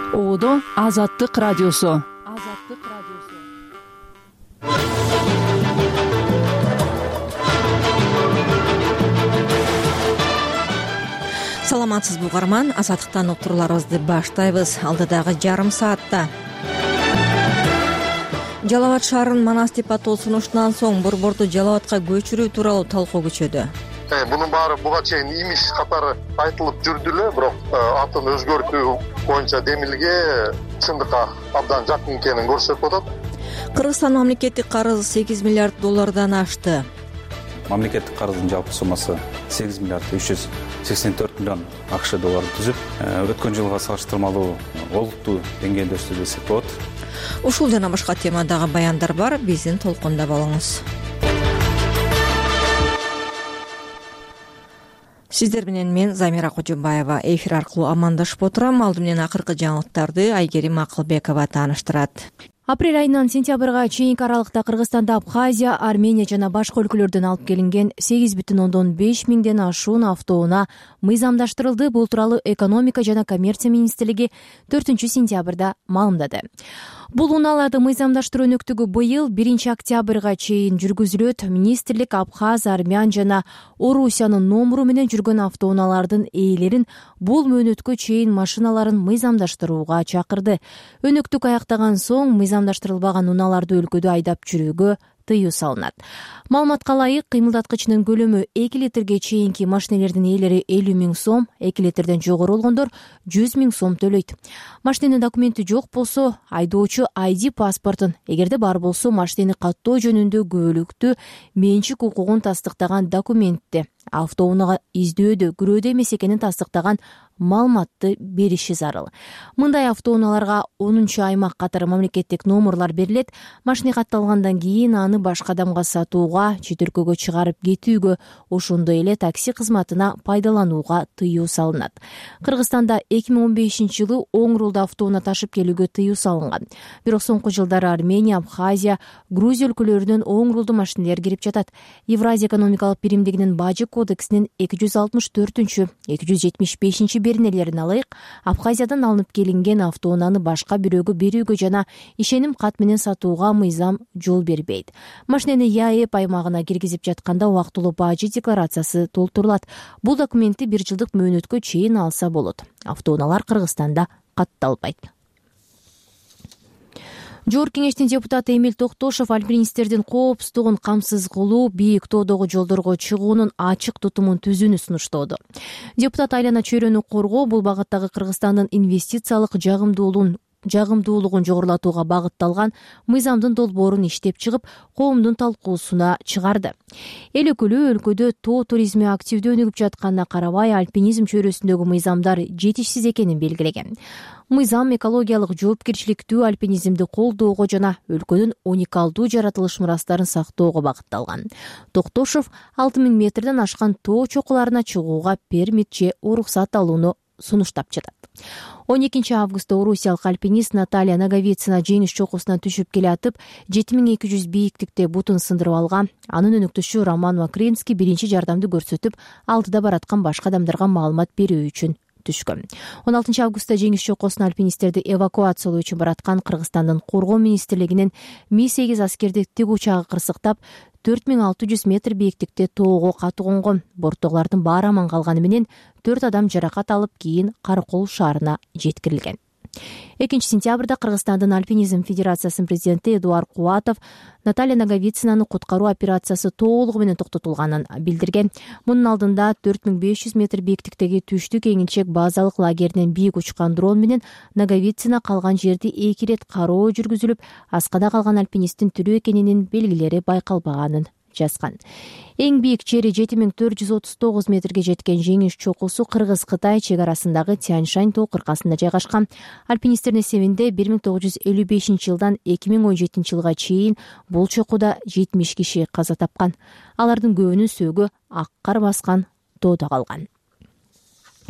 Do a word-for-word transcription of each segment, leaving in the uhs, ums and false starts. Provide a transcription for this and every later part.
Оодо Азаттык радиосу. Азаттык радиосу. Саламатсызбы угарман, Азаттыктан уктурууларыбызды баштайбыз. Алдыдагы жарым саатта Жалал Абад шаарынын Манас деп атоо сунуштунан соң борборду Жалал Абадка көчүрүү тууралуу талкуу күчөдү. Bunun баары буга чейин имиш катары айтылып жүрдү эле, бирок атын өзгөртүү боюнча демилге чындыкка абдан жакын экенин көрсөтүп атат. Кыргызстан мамлекеттик карызы сегиз миллиард доллардан ашты. Мамлекеттик карыздын жалпы суммасы сегиз миллиард үч жүз сексен төрт миллион акш долларды түзүп, өткөн жылга салыштырмалуу олуттуу деңгээлде өстү десек болот. Ушул жана башка темадагы баяндар бар, биздин толкунда болуңуз. Сиздер менен мен Замира Кожобаева эфир аркылуу амандашып отурам. Алды менен акыркы жаңылыктарды Айгерим Акылбекова тааныштырат. Апрель айынан сентябрга чейинки аралыкта Кыргызстанда Абхазия, Армения жана башка өлкөлөрдөн алып келинген сегиз бүтүн ондон беш миңден ашуун автоунаа мыйзамдаштырылды. Бул тууралуу экономика жана коммерция министрлиги төртүнчү сентябрда маалымдады. Бул унааларды мыйзамдаштыруу өнөктүгү быйыл биринчи октябрга чейин жүргүзүлөт. Министрлик Абхаз, Армян жана Орусиянын номуру менен жүргөн автоунаалардын ээлерин бул мөөнөткө чейин машиналарын мыйзамдаштырууга чакырды. Өнөктүк аяктаган соң мыйзамдаштырылбаган унааларды өлкөдө айдап жүрүүгө тыюу салынат. Маалыматка ылайык, кыймылдаткычынын көлөмү эки литрге чейинки машинелердин ээлери элүү миң сом, эки литрден жогору болгондор жүз миң сом төлөйт. Машиненин документи жок болсо, айдоочу ай ди паспортун, эгерде бар болсо машинени каттоо жөнүндө күбөлүктүү менчик укугун тастыктаган документти, автоунаага издөөдө, күрөөдө эмес экенин тастыктаган маалыматты бериши зарыл. Мындай автоунааларга онунчу аймак катары мамлекеттик номурлар берилет. Машина катталгандан кийин аны башка адамга сатууга, чет өлкөгө чыгарып кетүүгө, ошондой эле такси кызматына пайдаланууга тыюу салынат. Кыргызстанда эки миң он бешинчи жылы оң рулду автоунаа ташып келүүгө тыюу салынган. Бирок соңку жылдары Армения, Абхазия, Грузия өлкөлөрүнөн оң рулду машинелер кирип жатат. Евразия экономикалык биримдигинин бажы кодексинин эки жүз алтымыш төртүнчү, эки жүз жетимиш бешинчи беренелерине ылайык, Абхазиядан алынып келинген автоунааны башка бирөөгө берүүгө жана ишеним кат менен сатууга мыйзам жол бербейт. Машинени ЯЭП аймагына киргизип жатканда убактылуу бажы декларациясы толтурулат. Бул документти бир жылдык мөөнөткө чейин алса болот. Автоунаалар Кыргызстанда катталбайт. Жогорку кеңештин депутаты Эмил Токтошов альпинисттердин коопсуздугун камсыз кылуу, бийик тоодогу жолдорго чыгуунун ачык тутумун түзүүнү сунуштоодо. Депутат айлана чөйрөнү коргоо, бул багыттагы Кыргызстандын инвестициялык жагымдуулугун жагымдуулугун жогорулатууга багытталган мыйзамдын долбоорун иштеп чыгып, коомдун талкуусуна чыгарды. Эл өкүлү өлкөдө тоо туризми активдүү өнүгүп жатканына карабай, альпинизм чөйрөсүндөгү мыйзамдар жетишсиз экенин белгилеген. Мыйзам экологиялык жоопкерчиликтүү альпинизмди колдоого жана өлкөнүн уникалдуу жаратылыш мурастарын сактоого багытталган. Токтошов алты миң метрден ашкан тоо чокуларына чыгууга пермит же уруксат алууну сунуштап жатат. он экинчи августта орусиялык альпинист Наталья Наговицина жеңиш чокусунан түшүп келе атып, жети миң эки жүз бийиктикте бутун сындырып алган. Анын өнөктөшү Роман Макринский биринчи жардамды көрсөтүп, алдыда бараткан башка адамдарга маалымат берүү үчүн түшкөн. он алтынчы августта жеңиш чокусуна альпинисттерди эвакуациялоо үчүн бараткан Кыргызстандын коргоо министрлигинин ми сегиз аскердик тик учагы кырсыктап, төрт миң алты жүз метр бийиктикте тоого катуу конгон. Борттогулардын баары аман калганы менен төрт адам жаракат алып, кийин Каракол шаарына жеткирилген. экинчи сентябрда Кыргызстандын альпинизм федерациясынын президенти Эдуард Кубатов Наталья Наговицинаны куткаруу операциясы толугу менен токтотулганын билдирген. Мунун алдында төрт миң беш жүз метр бийиктиктеги түштүк эңилчек базалык лагеринен бийик учкан дрон менен Наговицина калган жерди эки ирет кароо жүргүзүлүп, аскада калган альпинисттин тирүү экенинин белгилери байкалбаганын жазган. Эң бийик жери жети миң төрт жүз отуз тогуз метрге жеткен жеңиш чокусу Кыргыз-Кытай чек арасындагы Тянь-Шань тоо кыркасында жайгашкан. Альпинисттердин эсебинде бир миң тогуз жүз элүү бешинчи жылдан эки миң он жетинчи жылга чейин бул чокуда жетимиш киши каза тапкан. Алардын көбүнүн сөөгү ак кар баскан тоодо калган.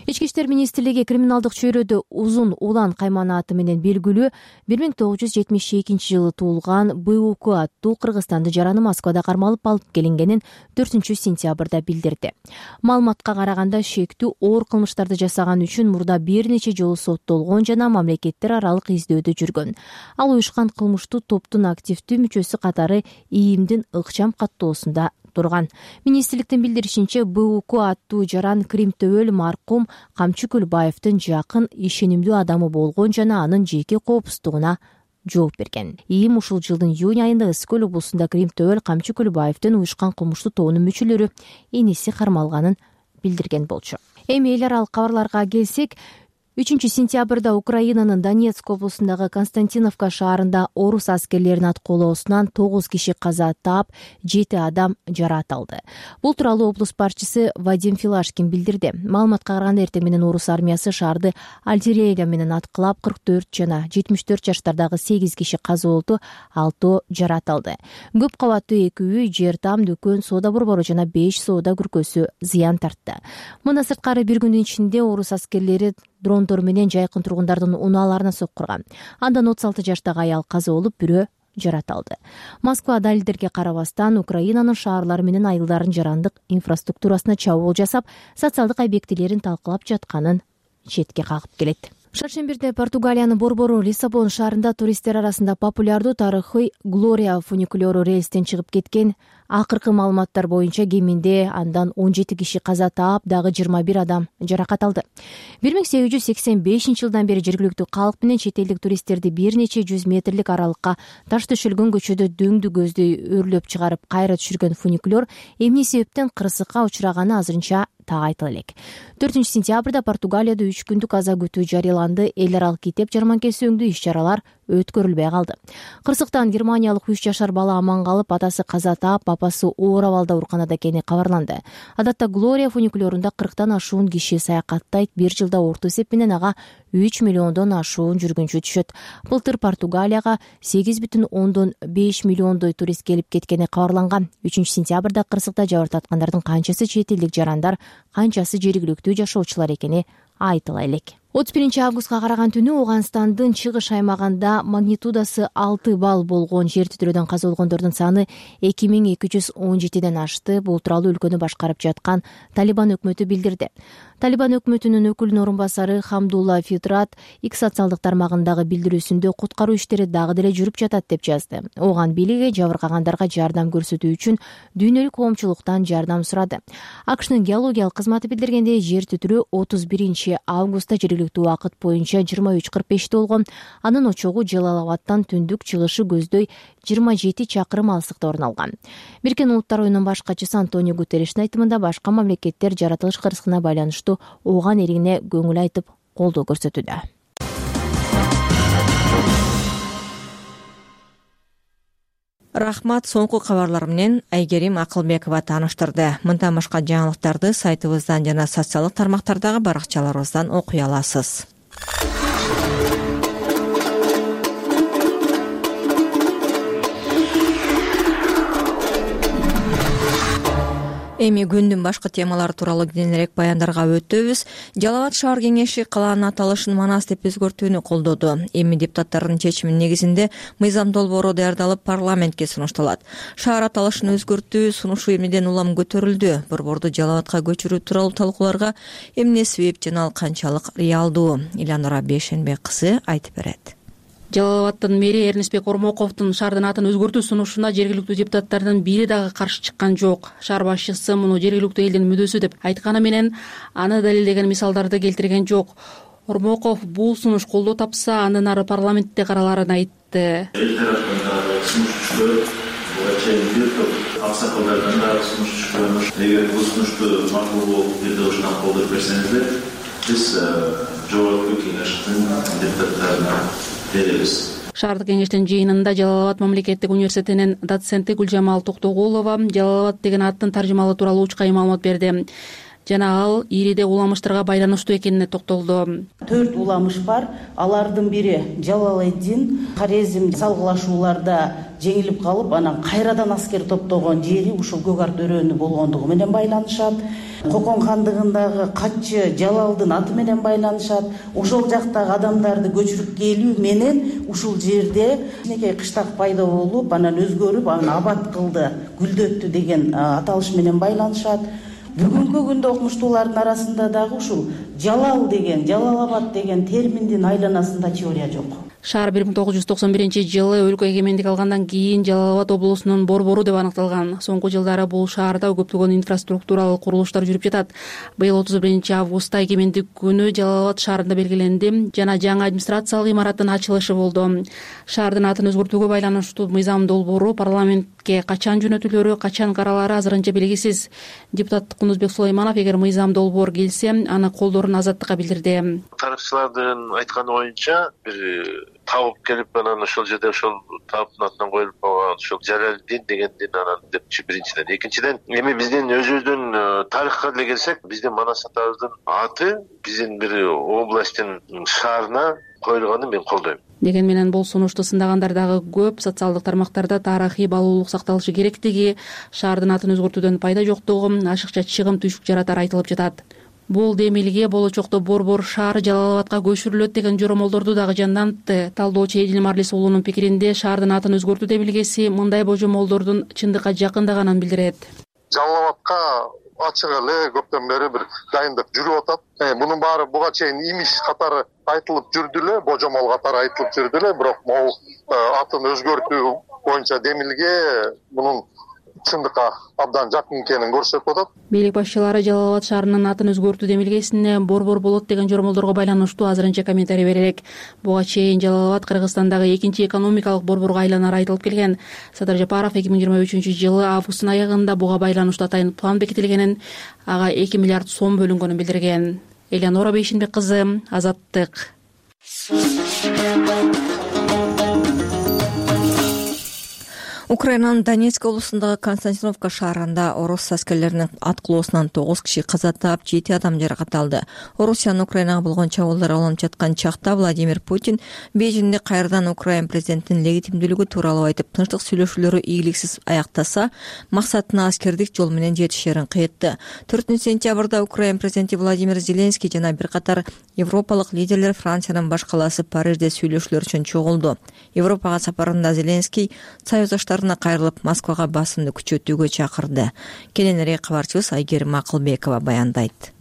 Ички иштер министрлиги криминалдык чөйрөдө Узун Улан Кайман аты менен белгилүү бир миң тогуз жүз жетимиш экинчи жылы туулган Б У К аттуу кыргызстанды жараны Москвада кармалып алып келингенин төртүнчү сентябрда билдирди. Маалыматка караганда шектүү оор кылмыштарды жасаган үчүн мурда бир нече жолу соттолгон жана мамлекеттер аралык издөөдө жүргөн. Ал уюшкан кылмыштуу топтун активдүү мүчөсү катары ИИМдин ыкчам каттоосунда турган. Министрликтин билдиришинче, Б У К аттуу жаран Кримтөбөл маркум Камчы Көлбаевдин жакын ишенимдүү адамы болгон жана анын жеке коопсуздугуна жооп берген. ИИМ ушул жылдын июнь айында Ысык көл облусунда Кримтөбөл Камчы Көлбаевдин уюшкан кылмыштуу тобунун мүчөлөрү иниси кармалганын билдирген болчу. Эми эл аралык кабарларга келсек, үчүнчү сентябрда Украинанын Донецк облусундагы Константиновка шаарында орус аскерлеринин аткоолоосунан тогуз киши каза таап, жети адам жараат алды. Бул тууралуу облус башчысы Вадим Филашкин билдирди. Маалыматка караганда эртең менен орус армиясы шаарды артиллерия менен аткылап, кырк төрт жана жетимиш төрт жаштардагы сегиз киши каза болду, алтоо жараат алды. Көп кабаттуу эки үй, жер там, дүкөн, соода борбору жана беш соода күркөсү зыян тартты. Мындан сырткары бир күндүн ичинде орус аскерлери дрондор менен жайкын тургундардын унааларына соккурган. Андан отуз алты жаштагы аял каза болуп, бирөө жараат алды. Москва далилдерге карабастан Украинанын шаарлары менен айылдарын жарандык инфраструктурасына чабуул жасап, социалдык объектилерин талкалап жатканын четке кагып келет. Шаршембирде Португалиянын борбору Лиссабон шаарында туристтер арасында популярдуу тарыхый Глория фуникулеру рельстен чыгып кеткен. Акыркы маалыматтар боюнча кеминде андан он жети киши каза таап, дагы жыйырма бир адам жаракат алды. бир миң сегиз жүз сексен бешинчи жылдан бери жергиликтүү калк менен чет элдик туристтерди бир нече жүз метрлик аралыкка таш төшөлгөн көчөдө дөңдү көздөй өрлөп чыгарып кайра түшүргөн фуникулер эмне себептен кырсыкка учураганы азырынча так айтыла элек. төртүнчү сентябрда Португалияда үч күндүк аза күтүү жарыяланды. Эл аралык китеп жарманкеси өңдүү иш-чаралар өткөрүлбөй калды. Кырсыктан германиялык үч жашар бала аман калып, атасы каза таап, апасы оор абалда ооруканада экени кабарланды. Адатта Глория фуникулерунда кырктан ашуун киши саякаттайт. Бир жылда орто эсеп менен ага үч миллиондон ашуун жүргүнчү түшөт. Былтыр Португалияга сегиз бүтүн ондон беш миллиондой турист келип кеткени кабарланган. үчүнчү сентябрда кырсыкта жабыр таткандардын канчасы чет элдик жарандар, канчасы жергиликтүү жашоочулар экени айтыла элек. отуз биринчи августка караган түнү Ооганстандын чыгыш аймагында магнитудасы алты балл болгон жер титирөөдөн каза болгондордун саны эки миң эки жүз он жетиден ашты. Бул тууралуу өлкөнү башкарып жаткан Талибан өкмөтү билдирди. Талибан өкмөтүнүн өкүлүнүн орун басары Хамдулла Фитрат X социалдык тармагындагы билдирүүсүндө куткаруу иштери дагы деле жүрүп жатат деп жазды. Ооган бийлиги жабыркагандарга жардам көрсөтүү үчүн дүйнөлүк коомчулуктан жардам сурады. АКШнын геологиялык кызматы билдиргендей, жер титирөө отуз биринчи августта жергиликтүү убакыт боюнча жыйырма үч кырк беште болгон. Анын очогу Жалалабадтан түндүк чыгышы көздөй жыйырма жети чакырым алыстыкта орун алган. Бириккен Улуттар оюнунун башкачысы Антонио Гутерриштин айтымында, башка мамлекеттер жаратылыш кырсыгына байланыштуу ооган эригине көңүл айтып, колдоо көрсөтүүдө. Рахмат, соңку кабарлар менен Айгерим Акылбекова тааныштырды. Мындан башка жаңылыктарды сайтыбыздан жана социалдык тармактардагы баракчаларыбыздан окуй аласыз. Эми күндүн башка темалары тууралуу кененирээк баяндарга өтөбүз. Жалал Абад шаар кеңеши калаанын аталышын Манас деп өзгөртүүнү колдоду. Эми депутаттардын чечиминин негизинде мыйзам долбоору даярдалып парламентке сунушталат. Шаар аталышын өзгөртүү сунушу эмнеден улам көтөрүлдү? Борборду Жалал Абадка көчүрүү тууралуу талкууларга эмне себеп жана ал канчалык реалдуу? Иланура Бешенбек кызы айтып берет. Жалал Абадтын мэри Эрнестбек Ормоковдун шаардын атын өзгөртүү сунушуна жергиликтүү депутаттардын бири дагы каршы чыккан жок. Шаар башчысы муну жергиликтүү элдин мүдөсү деп айтканы менен аны далилдеген мисалдарды келтирген жок. Ормоков бул сунуш колдоо тапса, андан ары парламентте караларын айтты. Аксакалдардан да сунуш чыккан. Эгер бул сунушту макул болуп бирдигишинен колдоп берсеңиздер, биз жогорку кеңештин депутаттарына беребиз. Шаардык кеңештин жыйынында Жалал Абад мамлекеттик университетинин доценти Гүлжамал Токтогулова Жалал Абад деген аттын таржымалоо тууралуу учкай маалымат берди. Жана ал ириде уламыштарга байланыштуу экенине токтолду. Төрт уламыш бар. Алардын бири Жалалэддин Хорезм салгылашууларда жеңилип калып, анан кайрадан аскер топтогон жери ушул Көк Ар төрөнү болгондугу менен байланышат. Кокон хандыгындагы катчы Жалалдын аты менен байланышат. Ошол жактагы адамдарды көчүрүп келүү менен ушул жерде кичинекей кыштак пайда болуп, анан өзгөрүп, анан абат кылды, гүлдөттү деген аталыш менен байланышат. Бүгүнкү күндө окумуштуулардын арасында дагы ушул Жалал деген, Жалалабад деген терминдин айланасында теория жок. Шаар бир миң тогуз жүз токсон биринчи жылы өлкө эгемендик алгандан кийин Жалалабад облусунун борбору деп аныкталган. Соңку жылдары бул шаарда көптөгөн инфраструктуралык курулуштар жүрүп жатат. Быйыл отуз биринчи августта эгемендик күнү Жалалабад шаарында белгиленди жана жаңы администрациялык имараттын ачылышы болду. Шаардын атын өзгөртүүгө байланыштуу мыйзам долбоору парламентке качан жөнөтүлөрү, качан каралары азырынча белгисиз. Депутат Кунузбек Сулайманов эгер мыйзам долбоор келсе, аны колдоорун Азаттыкка билдирди. Тарыхчылардын айтканы боюнча бир табып келип, анан ошол жерде ошол табыптын атынан коюлуп калган ошол Жалалдин дегендин анан депчи биринчиден. Экинчиден, эми биздин өзүбүздүн тарыхка деле келсек, биздин Манас атабыздын аты биздин бир областтын шаарына коюлганын мен колдойм. Деген менен бул сунушту сындагандар дагы көп. Социалдык тармактарда тарыхый баалуулук сакталышы керектиги, шаардын атын өзгөртүүдөн пайда жоктугу, ашыкча чыгым түшүк жаратары айтылып жатат. Бул демилге болочокто борбор шаар Жалалабадка көчүрүлөт деген жоромолдорду дагы жандантты. Талдоочу Эдил Марлис уулунун пикиринде шаардын атын өзгөртүү демилгеси мындай божомолдордун чындыкка жакындаганын билдирет. Жалалабадка ачык эле көптөн бери бир дайындык жүрүп атат. Мунун баары буга чейин имиш катары айтылып жүрдү эле, божомол катары айтылып жүрдү эле, бирок могул атын өзгөртүү боюнча демилге мунун чындыкка абдан жакын экенин көрсөтүп атат. Бийлик башчылары Жалалабад шаарынын атын өзгөртүү демилгесине борбор болот деген жоромолдорго байланыштуу азырынча комментарий беререк. Буга чейин Жалалабад Кыргызстандагы экинчи экономикалык борборго айланары айтылып келген. Садыр Жапаров эки миң жыйырма үчүнчү жылы августтун аягында буга байланыштуу атайын план бекитилгенин, ага эки миллиард сом бөлүнгөнүн билдирген. Элеонора Бейшинбек кызы, Азаттык. Украинанын Донецк облусундагы Константиновка шаарында орус аскерлеринин аткылоосунан тогуз киши каза таап, жети адам жаракат алды. Орусиянын Украинага болгон чабуулдар уланып жаткан чакта Владимир Путин Бейжиңде кайрадан Украин президентинин легитимдүүлүгү тууралуу айтып, тынчтык сүйлөшүүлөрү ийгиликсиз аяктаса, максатына аскердик жол менен жетишерин кыйтты. төртүнчү сентябрда Украин президенти Владимир Зеленский жана бир катар европалык лидерлер Франциянын баш калаасы Парижде сүйлөшүүлөр үчүн чогулду. Европага сапарында Зеленский союздаштар кайрылып, Москвага басымды күчөтүүгө чакырды. Кененирээк кабарчыбыз Айгерим Акылбекова баяндайт.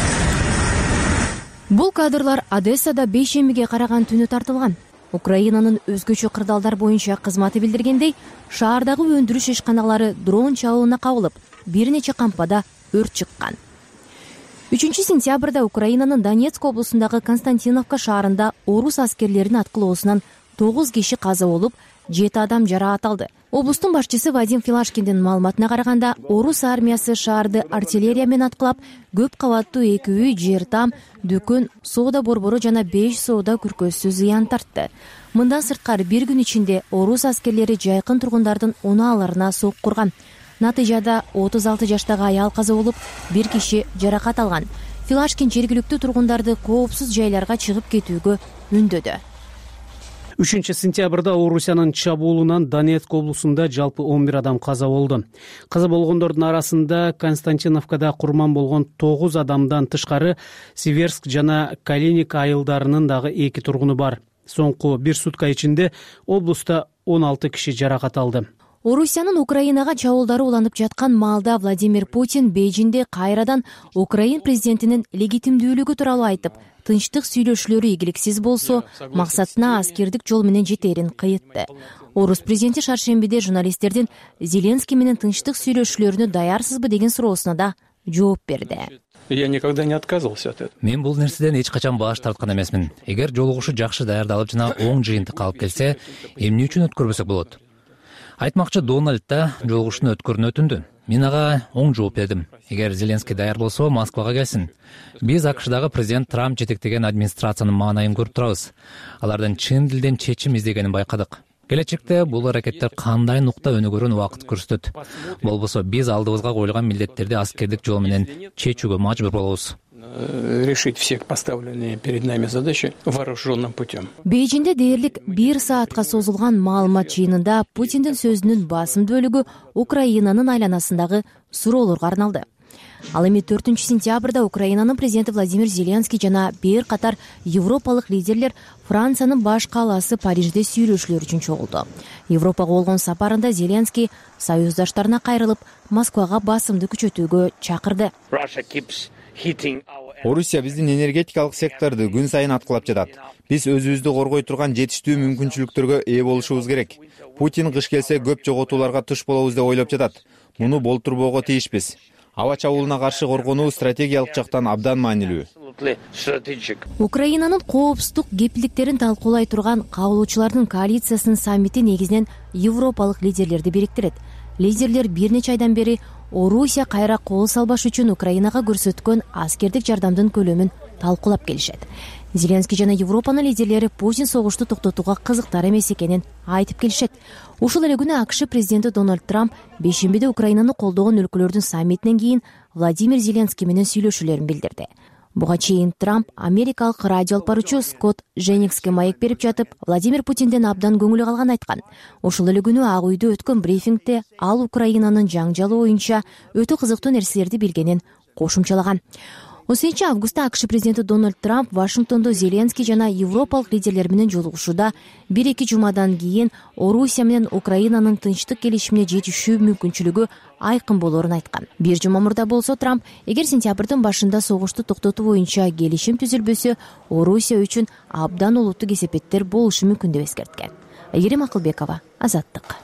Бул кадрлар Одессада бейшембиге караган түнү тартылган. Украинанын өзгөчө кырдаалдар боюнча кызматы билдиргендей, шаардагы өндүрүш ишканалары дрон чабуулуна кабылып, бир нече кампада өрт чыккан. үчүнчү сентябрда Украинанын Донецк облусундагы Константиновка шаарында орус аскерлеринин аткылоосунан тогуз киши каза болуп, жети адам жаракат алды. Облустун башчысы Вадим Филашкиндин маалыматына караганда, орус армиясы шаарды артиллерия менен аткылап, көп кабаттуу эки үй, жер там, дүкөн, соода борбору жана беш соода күркөсү зыян тартты. Мындан сырткары бир күн ичинде орус аскерлери жайкын тургундардын унааларына сок курган. Натыйжада отуз алты жаштагы аял каза болуп, бир киши жаракат алган. Филашкин жергиликтүү тургундарды коопсуз жайларга чыгып кетүүгө үндөдү. үчүнчү сентябрда Орусиянын чабуулунан Донецк облусунда жалпы он бир адам каза болду. Каза болгондордун арасында Константиновкада курман болгон тогуз адамдан тышкары Северск жана Калиник айылдарынын дагы эки тургуну бар. Соңку бир сутка ичинде облуста он алты киши жаракат алды. Орусиянын Украинага чабуулдары уланып жаткан маалда Владимир Путин Бейжиңде кайрадан Украин президентинин легитимдүүлүгү тууралуу айтып, тынчтык сүйлөшүүлөрү ийгиликсиз болсо, максатына аскердик жол менен жетерин кыйтты. Орус президенти шаршембиде журналисттердин Зеленский менен тынчтык сүйлөшүүлөрүнө даярсызбы деген суроосуна да жооп берди. Я никогда не отказывался от этого. Мен бул нерседен эч качан баш тарткан эмесмин. Эгер жолугушу жакшы даярдалып жана оң жыйынтык алып келсе, эмне үчүн өткөрбөсөк болот? Айтмакчы, Дональд да жолугушууну өткөрүүнү өтүндү. Мен ага оң жооп бердим. Эгер Зеленский даяр болсо, Москвага келсин. Биз АКШдагы президент Трамп жетектеген администрациянын маанайын көрүп турабыз. Алардын чын дилден чечим издегенин байкадык. Келечекте бул аракеттер кандай нукта өнүгөрүн убакыт көрсөтөт. Болбосо биз алдыбызга коюлган милдеттерди аскердик жол менен чечүүгө мажбур болобуз. решить все поставленные перед нами задачи вооруженным путем. Бейжинде дээрлик бир саатка созулган маалымат жыйынында Путиндин сөзүнүн басым бөлүгү Украинанын айланасындагы суроолорго арналды. Ал эми төртүнчү сентябрда Украинанын президенти Владимир Зеленский жана бир катар европалык лидерлер Франциянын баш калаасы Парижде сүйлөшүүлөр үчүн чогулду. Европага болгон сапарында Зеленский союздаштарына кайрылып, Москвага басымды күчөтүүгө чакырды. Орусия биздин энергетикалык секторду күн сайын аткылап жатат. Биз өзүбүздү коргой турган жетиштүү мүмкүнчүлүктөргө ээ болушубуз керек. Путин кыш келсе көп жоготууларга туш болобуз деп ойлоп жатат. Муну болтурбоого тийишпиз. Аба чабуулуна каршы коргонуу стратегиялык жактан абдан маанилүү. Украинанын коопсуздук кепилдиктерин талкуулай турган кабылуучулардын коалициясынын саммити негизинен европалык лидерлерди бириктирет. Лидерлер бир нече айдан бери Орусия кайра кол салбаш үчүн Украинага көрсөткөн аскердик жардамдын көлөмүн талкуулап келишет. Зеленский жана Европанын лидерлери Путин согушту токтотууга кызыктар эмес экенин айтып келишет. Ушул эле күнү АКШ президенти Дональд Трамп бейшембиде Украинаны колдогон өлкөлөрдүн саммитинен кийин Владимир Зеленский менен сүйлөшүүлөрүн билдирди. Буга чейин Трамп америкалык радио алпаруучу Скотт Дженнингске маек берип жатып, Владимир Путинден абдан көңүлү калганын айткан. Ошол эле күнү Ак үйдө өткөн брифингде ал Украинанын жаңжалы боюнча өтө кызыктуу нерселерди билгенин кошумчалаган. он сегизинчи августта АКШ президенти Дональд Трамп Вашингтондо Зеленский жана европалык лидерлер менен жолугушууда бир-эки жумадан кийин Орусия менен Украинанын тынчтык келишимине жетишүү мүмкүнчүлүгү айкын болоорун айткан. Бир жума мурда болсо Трамп эгер сентябрдын башында согушту токтотуу боюнча келишим түзүлбөсө, Орусия үчүн абдан олуттуу кесепеттер болушу мүмкүн деп эскерткен. Айгерим Акылбекова, Азаттык.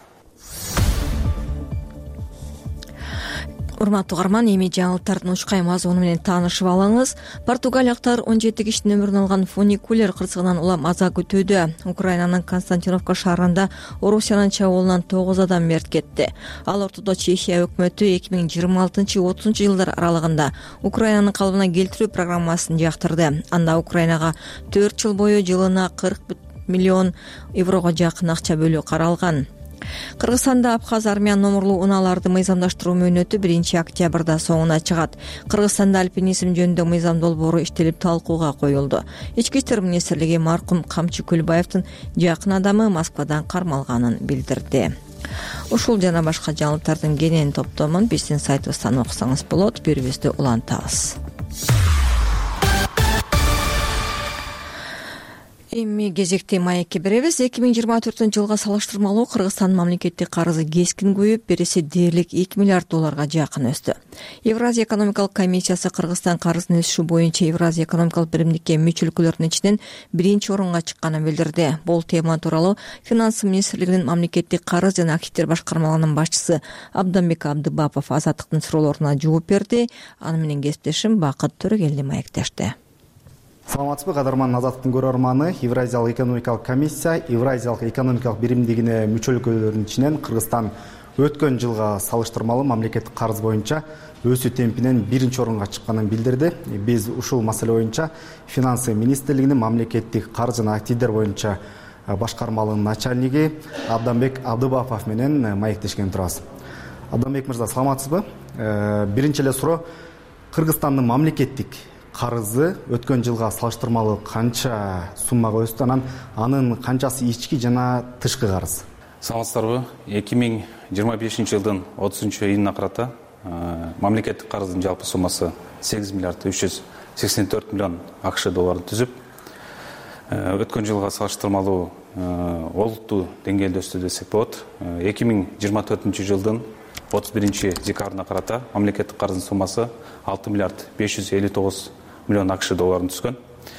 Урматтуу угарман, эми жаңылыктардын учкай мазмуну менен таанышып алыңыз. Португалиялыктар он жети киштин өмүрүн алган фуникулер кырсыгынан улам аза күтүүдө. Украинанын Константиновка шаарында Орусиянын чабуулунан тогуз адам мерт кетти. Ал ортодо Чехия өкмөтү эки миң жыйырма алтынчы отузунчу жылдар аралыгында Украинанын калыбына келтирүү программасын жактырды. Анда Украинага төрт жыл бою жылына кырк миллион еврого жакын акча бөлүү каралган. Кыргызстанда Абхаз армия номурлуу унааларды мыйзамдаштыруу мөөнөтү биринчи октябрда соңуна чыгат. Кыргызстанда альпинизм жөнүндө мыйзам долбоору иштелип талкууга коюлду. Ички иштер министрлиги маркум Камчы Көлбаевдин жакын адамы Москвадан кармалганын билдирди. Ушул жана башка жаңылыктардын кенен топтомун биздин сайтыбыздан окусаңыз болот. Берүүбүздү улантабыз. Эми кезекти маекке беребиз. эки миң жыйырма төртүнчү жылга салыштырмалуу Кыргызстандын мамлекеттик карызы кескин көбөйүп, береси дээрлик эки миллиард долларга жакын өстү. Евразия экономикалык комиссиясы Кыргызстан карызынын өсүшү боюнча Евразия экономикалык биримдикке мүчө өлкөлөрдүн ичинен биринчи орунга чыкканын билдирди. Бул тема тууралуу Финансы министрлигинин мамлекеттик карыз жана активдер башкармалыгынын башчысы Абданбек Абдыбапов Азаттыктын суроолоруна жооп берди. Аны менен кесиптешим Бакыт Төрөгелди маектешти. Саламатсызбы, кадарман Азаттыктын көрөрманы. Евразиялык экономикалык комиссия Евразиялык экономикалык биримдигине мүчө өлкөлөрдүн ичинен Кыргызстан өткөн жылга салыштырмалуу мамлекеттик карыз боюнча өсүү темпинен биринчи орунга чыкканын билдирди. Биз ушул маселе боюнча Финансы министрлигинин мамлекеттик карыз жана активдер боюнча башкармалыгынын начальниги Абданбек Абдыбапов менен маектешкен турабыз. Абданбек мырза, саламатсызбы? Биринчи эле суроо, Кыргызстандын мамлекеттик карызы өткөн жылга салыштырмалуу канча суммага өстү, анан анын канчасы ички жана тышкы карыз? Саламатсыздарбы? эки миң жыйырма бешинчи жылдын отузунчу июнуна карата мамлекеттик карыздын жалпы суммасы сегиз миллиард үч жүз сексен төрт миллион АКШ долларын түзүп, өткөн жылга салыштырмалуу олуттуу деңгээлде өстү десек болот. эки миң жыйырма төртүнчү жылдын отуз биринчи декабрына карата мамлекеттик карыздын суммасы алты миллиард беш жүз элүү тогуз миллион АКШ долларын түскөн.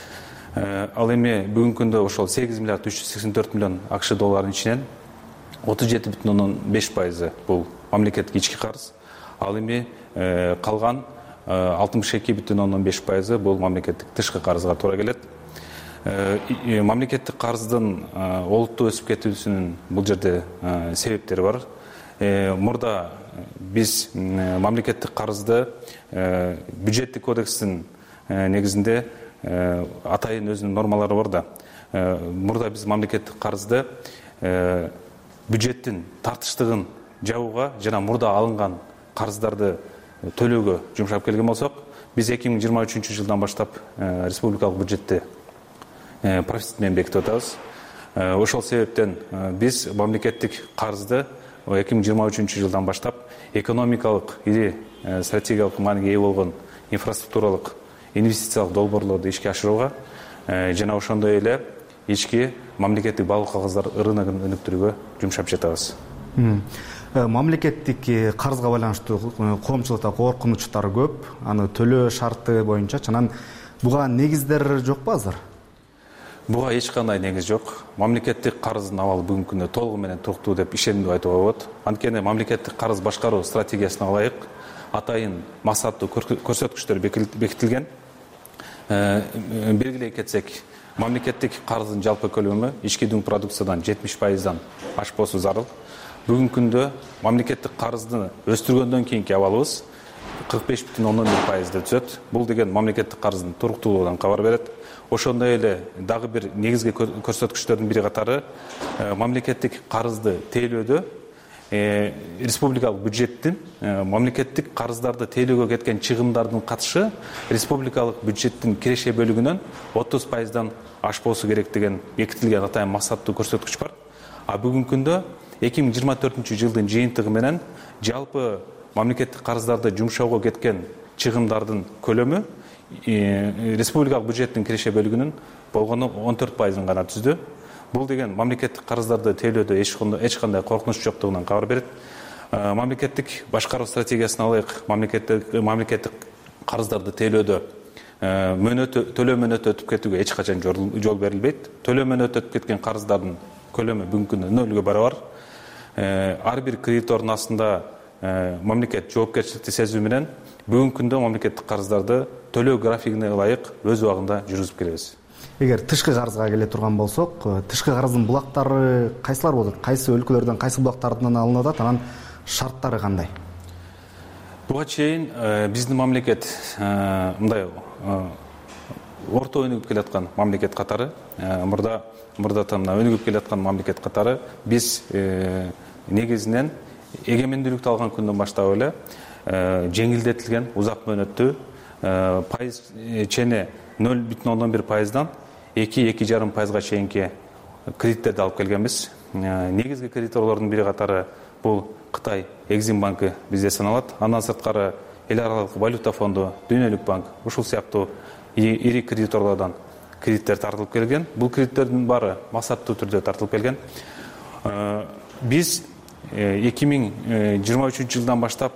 Ал эми бүгүнкү күндө ошол сегиз миллиард үч жүз сексен төрт миллион АКШ долларынын ичинен отуз жети бүтүн ондон беш пайызы бул мамлекеттик ички карыз. Ал эми калган алтымыш эки бүтүн ондон беш пайызы бул мамлекеттик тышкы карызга туура келет. Мамлекеттик карыздын олуттуу өсүп кетүүсүнүн бул жерде себептери бар. Мурда биз мамлекеттик карызды бюджеттик кодекстин негизинде атайын өзүнүн нормалары бар да. Мурда биз мамлекеттик карызды бюджеттин тартыштыгын жабууга жана мурда алынган карыздарды төлөөгө жумшап келген болсок, биз эки миң жыйырма үчүнчү жылдан баштап республикалык бюджетти профицит менен бекитип атабыз. Ошол себептен биз мамлекеттик карызды эки миң жыйырма үчүнчү жылдан баштап экономикалык ири стратегиялык мааниге ээ болгон инфраструктуралык инвестициялык долбоорлорду ишке ашырууга жана ошондой эле ички мамлекеттик баалуу кагаздар рыногун өнүктүрүүгө жумшап жатабыз. Мамлекеттик карызга байланыштуу коомчулукта коркунучтар көп, аны төлөө шарты боюнча. Анан буга негиздер жокпу азыр? Буга эч кандай негиз жок. Мамлекеттик карыздын абалы бүгүнкү күндө толугу менен туруктуу деп ишенимдүү айтууга болот. Анткени мамлекеттик карыз башкаруу стратегиясына ылайык атайын максаттуу көрсөткүчтөр бекитилген. Белгилей кетсек, мамлекеттик карыздын жалпы көлөмү ички дүң продукциядан жетимиш пайыздан ашпоосу зарыл. Бүгүнкү күндө мамлекеттик карызды өстүргөндөн кийинки абалыбыз кырк беш бүтүн ондон бир пайызды түзөт. Бул деген мамлекеттик карыздын туруктуулугунан кабар берет. Ошондой эле дагы бир негизги көрсөткүчтөрдүн бири катары мамлекеттик карызды тейлөөдө республикалык бюджеттин мамлекеттик карыздарды тейлөөгө кеткен чыгымдардын катышы республикалык бюджеттин киреше бөлүгүнөн отуз пайыздан ашпоосу керек деген бекитилген атайын максаттуу көрсөткүч бар. А бүгүнкү күндө эки миң жыйырма төртүнчү жылдын жыйынтыгы менен жалпы мамлекеттик карыздарды жумшоого кеткен чыгымдардын көлөмү республикалык бюджеттин киреше бөлүгүнүн болгону он төрт пайызын гана түздү. Бул деген мамлекеттик карыздарды тейлөөдө эч кандай коркунуч жоктугунан кабар берет. Мамлекеттик башкаруу стратегиясына ылайык мамлекеттик карыздарды тейлөөдө төлөө мөөнөтү өтүп кетүүгө эч качан жол берилбейт. Төлөө мөөнөтү өтүп кеткен карыздардын көлөмү бүгүнкү күндө нөлгө барабар. Ар бир кредитордун астында мамлекет жоопкерчиликти сезүү менен бүгүнкү күндө мамлекеттик карыздарды төлөө графигине ылайык өз убагында жүргүзүп келебиз. Эгер тышкы карызга келе турган болсок, тышкы карыздын булактары кайсылар болот? Кайсы өлкөлөрдөн, кайсы булактардан алынат? Анан шарттары кандай? Буга чейин биздин мамлекет мындай орто өнүгүп келаткан мамлекет катары, мурда мурдатан өнүгүп келаткан мамлекет катары биз негизинен эгемендүүлүктү алган күндөн баштап эле жеңилдетилген узак мөөнөттүү пайыз чене нөл бүтүн ондон бир пайыздан эки эки жарым пайызга чейинки кредиттерди алып келгенбиз. Негизги кредиторлордун бири катары бул Кытай Экзим банкы бизде саналат. Андан сырткары эл аралык валюта фонду, Дүйнөлүк банк ушул сыяктуу ири кредиторлордон кредиттер тартылып келген. Бул кредиттердин баары максаттуу түрдө тартылып келген. Биз эки миң жыйырма үчүнчү жылдан баштап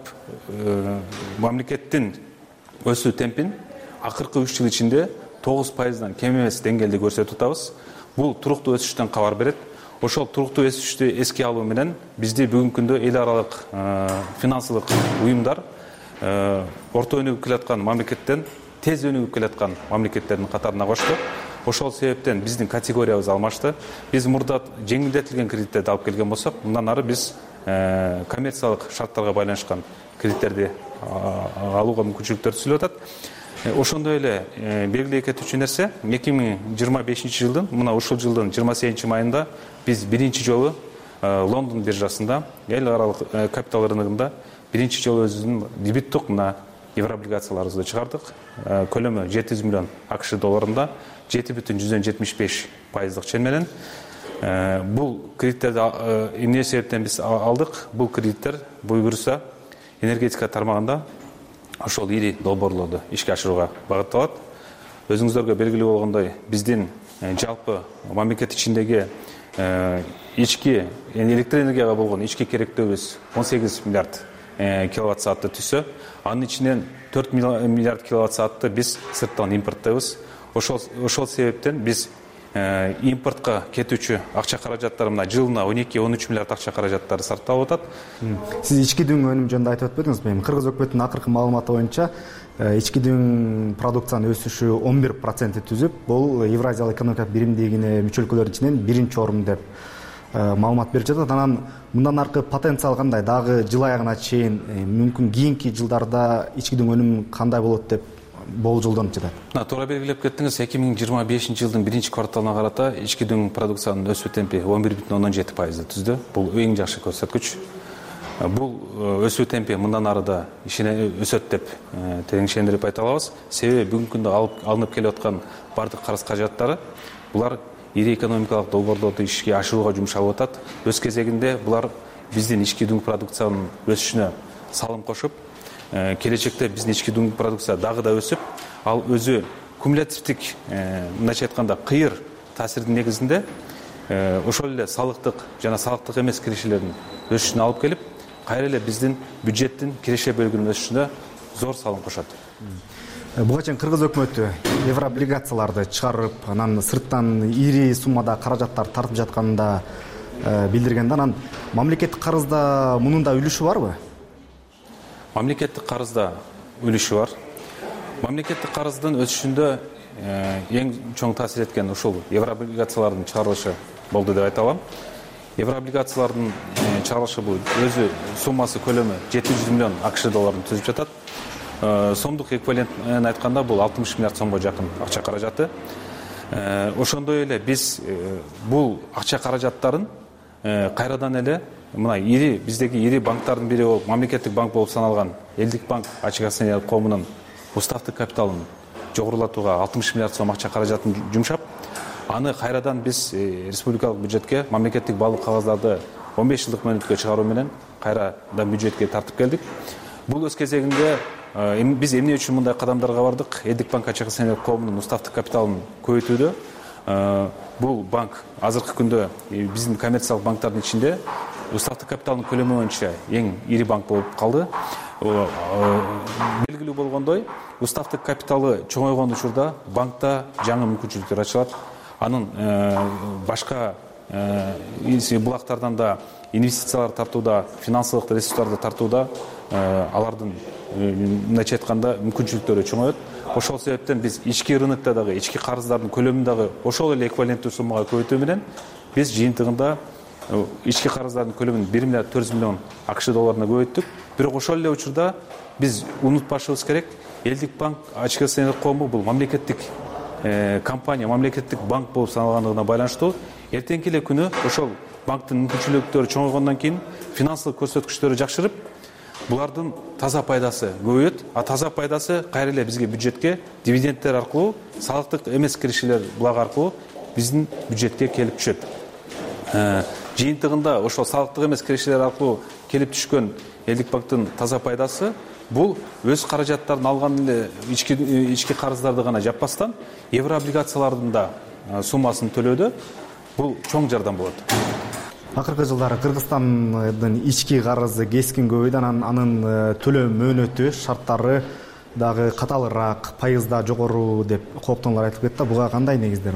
мамлекеттин өсүү темпин акыркы үч жыл ичинде тогуз пайыздан кем эмес деңгээлде көрсөтүп атабыз. Бул туруктуу өсүштөн кабар берет. Ошол туруктуу өсүштү эске алуу менен бизди бүгүнкү күндө эл аралык финансылык уюмдар орто өнүгүп келаткан мамлекеттен тез өнүгүп келаткан мамлекеттердин катарына кошту. Ошол себептен биздин категориябыз алмашты. Биз мурда жеңилдетилген кредиттерди алып келген болсок, мындан ары биз коммерциялык шарттарга байланышкан кредиттерди алууга мүмкүнчүлүктөр түзүлүп атат. Ошондой эле белгилей кетүүчү нерсе, эки миң жыйырма бешинчи жылдын мына ушул жылдын жыйырма сегизинчи майында биз биринчи жолу Лондон биржасында, эл аралык капитал рыногунда биринчи жолу өзүбүздүн дебюттук мына еврооблигацияларыбызды чыгардык. Көлөмү жети жүз миллион АКШ долларында жети бүтүн жүздөн жетимиш беш пайыздык чен менен. Бул кредиттерди эмне себептен биз алдык? Бул кредиттер буйруса энергетика тармагында ошол ири долбоорлорду ишке ашырууга багытталат. Өзүңүздөргө белгилүү болгондой, биздин жалпы мамлекет ичиндеги ички электр энергияга болгон ички керектөөбүз он сегиз миллиард киловатт саатты түзсө, анын ичинен төрт миллиард киловатт саатты биз сырттан импорттойбуз. Ошол ошол себептен биз импортко кетүүчү акча каражаттары мына жылына он эки он үч миллиард акча каражаттары сарпталып атат. Сиз ички дүң өнүм жөнүндө айтып өтпөдүңүзбү? Эми Кыргыз өкмөтүнүн акыркы маалыматы боюнча ички дүң продукциянын өсүшү он бир процентти түзүп, бул Евразиялык экономикалык биримдигине мүчө өлкөлөр ичинен биринчи орун деп маалымат берип жатат. Анан мындан аркы потенциал кандай? Дагы жыл аягына чейин мүмкүн кийинки жылдарда ички дүң өнүм кандай болот деп болжолдонуп жатат? Туура белгилеп кеттиңиз. эки миң жыйырма бешинчи жылдын биринчи кварталына карата ички дүң продукциянын өсүү темпи он бир бүтүн ондон жети пайызды түздү. Бул эң жакшы көрсөткүч. бул өсүү темпи мындан ары да ишене өсөт деп терең ишендирип айта алабыз. Себеби бүгүнкү күндө алынып келип аткан бардык карыз каражаттары булар ири экономикалык долбоорлорду ишке ашырууга жумшалып атат. Өз кезегинде булар биздин ички дүң продукциянын өсүшүнө салым кошуп, келечекте биздин ички дүң продукция дагы да өсүп, ал өзү кумулятивдик, мындайча айтканда, кыйыр таасирдин негизинде ошол эле салыктык жана салыктык эмес киришелердин өсүшүнө алып келип, кайра эле биздин бюджеттин киреше бөлүгүнүн өсүшүнө зор салым кошот. Буга чейин кыргыз өкмөтү еврооблигацияларды чыгарып, анан сырттан ири суммада каражаттар тартып жатканын да билдирген. Анан мамлекеттик карызда мунун да үлүшү барбы? Мамлекеттик карызда үлүшү бар. Мамлекеттик карыздын өсүшүндө эң чоң таасир эткен ушул еврооблигациялардын чыгарылышы болду деп айта алам. Еврооблигациялардын чыгарылышы бул өзү суммасы көлөмү жети жүз миллион акш долларын түзүп жатат. Сомдук эквивалентин айтканда бул алтымыш миллиард сомго жакын акча каражаты. Ошондой эле биз бул акча каражаттарын кайрадан эле мына ири биздеги ири банктардын бири болуп, мамлекеттик банк болуп саналган Элдик банк ачык акционерлик коомунун уставдык капиталын жогорулатууга алтымыш миллиард сом акча каражатын жумшап, аны кайрадан биз республикалык бюджетке мамлекеттик баалуу кагаздарды он беш жылдык мөөнөткө чыгаруу менен кайрадан бюджетке тартып келдик. Бул өз кезегинде биз эмне үчүн мындай кадамдарга бардык? Элдик банк ачык акционерлик коомунун уставдык капиталын көбөйтүүдө. Бул банк азыркы күндө биздин коммерциялык банктардын ичинде уставдык капиталдын көлөмү боюнча эң ири банк болуп калды. Белгилүү болгондой, уставдык капиталы чоңойгон учурда банкта жаңы мүмкүнчүлүктөр ачылат. Анын башка булактардан да инвестициялар тартууда, финансылык ресурстарды тартууда алардын мындайча айтканда мүмкүнчүлүктөрү чоңоет. Ошол себептен биз ички рынокто дагы ички карыздардын көлөмүн дагы ошол эле эквиваленттүү суммага көбөйтүү менен биз жыйынтыгында ички карыздардын көлөмүн бир миллиард төрт жүз миллион акш долларына көбөйттүк. Бирок ошол эле учурда биз унутпашыбыз керек, Элдик банк ачык акционерлик коому бул мамлекеттик компания, мамлекеттик банк болуп саналгандыгына байланыштуу эртеңки эле күнү ошол банктын мүмкүнчүлүктөрү чоңойгондон кийин финансылык көрсөткүчтөрү жакшырып, булардын таза пайдасы көбөйөт. А таза пайдасы кайра эле бизге бюджетке дивидендтер аркылуу, салыктык эмес киришелер булак аркылуу биздин бюджетке келип түшөт. Жыйынтыгында ошол салыктык эмес киришелер аркылуу келип түшкөн Элдик банктын таза пайдасы бул өз каражаттарын алган эле ички ички карыздарды гана жаппастан, еврооблигациялардын да суммасын төлөөдө бул чоң жардам болот. Акыркы жылдары Кыргызстандын ички карызы кескин көбөйдү, анан анын төлөө мөөнөтү, шарттары дагы каталыраак, пайызда жогору деп кооптонулар айтылып кетти. Буга кандай негиздер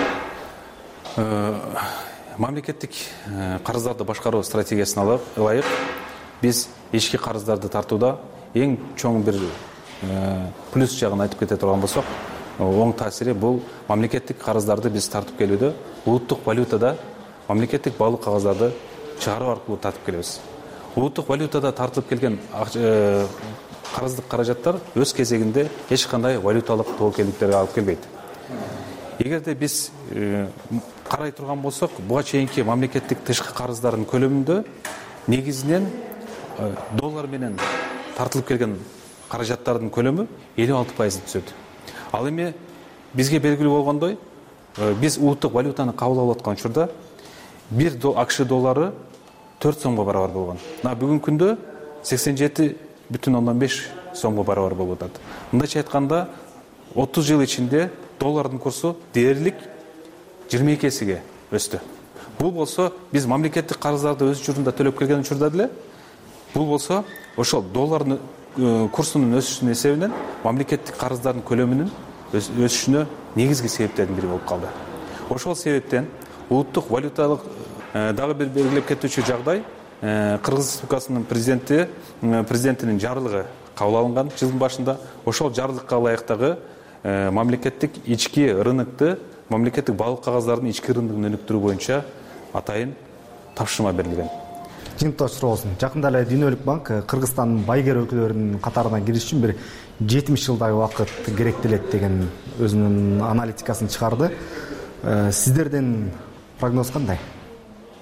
бар? Мамлекеттик карыздарды башкаруу стратегиясына ылайык биз ички карыздарды тартууда эң чоң бир плюс жагын айтып кете турган болсок, оң таасири бул мамлекеттик карыздарды биз тартып келүүдө улуттук валютада мамлекеттик баалуу кагаздарды чыгаруу аркылуу тартып келебиз. Улуттук валютада тартылып келген карыздык каражаттар өз кезегинде эч кандай валюталык тобокелдиктерге алып келбейт. Эгерде биз карай турган болсок, буга чейинки мамлекеттик тышкы карыздардын көлөмүндө негизинен доллар менен тартылып келген каражаттардын көлөмү элүү алты пайыз түзөт. Ал эми бизге белгилүү болгондой, биз улуттук валютаны кабыл алып аткан учурда бир акш доллары төрт сомго барабар болгон. Мына бүгүнкү күндө сексен жети бүтүн ондон беш сомго барабар болуп атат. Мындайча айтканда отуз жыл ичинде доллардын курсу дээрлик жыйырма эки эсеге өстү. Бул болсо биз мамлекеттик карыздарды өз учурунда төлөп келген учурда деле, бул болсо ошол доллардын курсунун өсүшүнүн эсебинен мамлекеттик карыздардын көлөмүнүн өсүшүнө негизги себептердин бири болуп калды. Ошол себептен улуттук валюталык дагы бир белгилеп кетүүчү жагдай Кыргыз Республикасынын президенти президентинин жарлыгы кабыл алынган жылдын башында. Ошол жарлыкка ылайык мамлекеттик ички рынокту, мамлекеттик баалуу кагаздардын ички рыногун өнүктүрүү боюнча атайын тапшырма берилген. Жыйынтыктоо суроосун. Жакында эле Дүйнөлүк банк Кыргызстандын байгер өлкөлөрүнүн катарына кириш үчүн бир жетимиш жылдай убакыт керектелет деген өзүнүн аналитикасын чыгарды. Сиздердин прогноз кандай?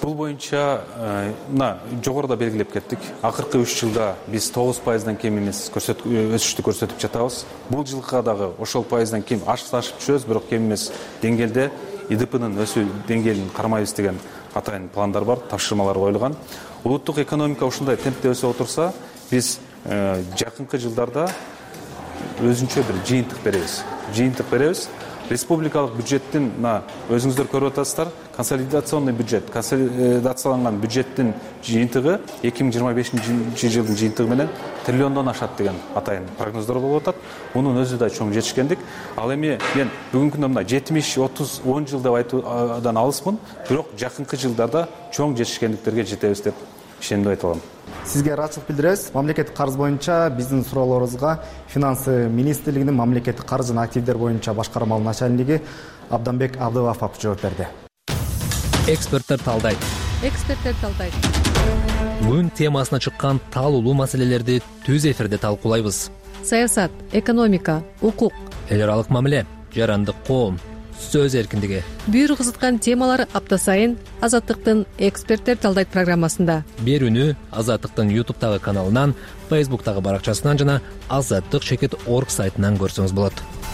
бул боюнча мына жогоруда белгилеп кеттик. Акыркы үч жылда биз тогуз пайыздан кем эмес өсүштү көрсөтүп жатабыз. Бул жылга дагы ошол пайыздан кем ашып ашып түшөбүз, бирок кем эмес деңгээлде И Д П'нын өсүү деңгээлин кармайбыз деген атайын пландар бар, тапшырмалар коюлган. Улуттук экономика ушундай темпте өсө отурса, биз жакынкы жылдарда өзүнчө бир жыйынтык беребиз. Жыйынтык беребиз. Республикалык бюджеттин, мына өзүңүздөр көрүп атасыздар, консолидационный бюджет, консолидацияланган бюджеттин жыйынтыгы эки миң жыйырма бешинчи жылдын жыйынтыгы менен триллиондон ашат деген атайын прогноздор болуп атат. Мунун өзү да чоң жетишкендик. Ал эми мен бүгүнкү күндө мына жетимиш, отуз, он жыл деп айтуудан алысмын, бирок жакынкы жылдарда чоң жетишкендиктерге жетебиз деп ишенимдүү айта алам. Сизге ыраачылык билдиребиз. Мамлекеттик карыз боюнча биздин суроолорубузга Финансы министрлигинин мамлекеттик карыз жана активдер боюнча башкармалык начальниги Абданбек Абдывафов жооп берди. Эксперттер талдайт. Эксперттер талдайт. Күн темасына чыккан талуулуу маселелерди түз эфирде талкуулайбыз. Саясат, экономика, укук, эл аралык мамиле, жарандык коом, сөз эркиндиги. Бүйүр кызыткан темалар апта сайын Азаттыктын Эксперттер талдайт программасында. Берүүнү Азаттыктын ютубтагы каналынан, фейсбуктагы баракчасынан жана азаттык чекит орг сайтынан көрсөңүз болот.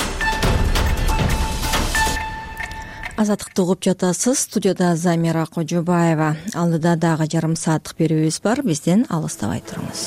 Азаттыкты угуп жатасыз. Студияда Замира Кожобаева. Алдыда дагы жарым сааттык берүүбүз бар. Бизден алыстабай туруңуз.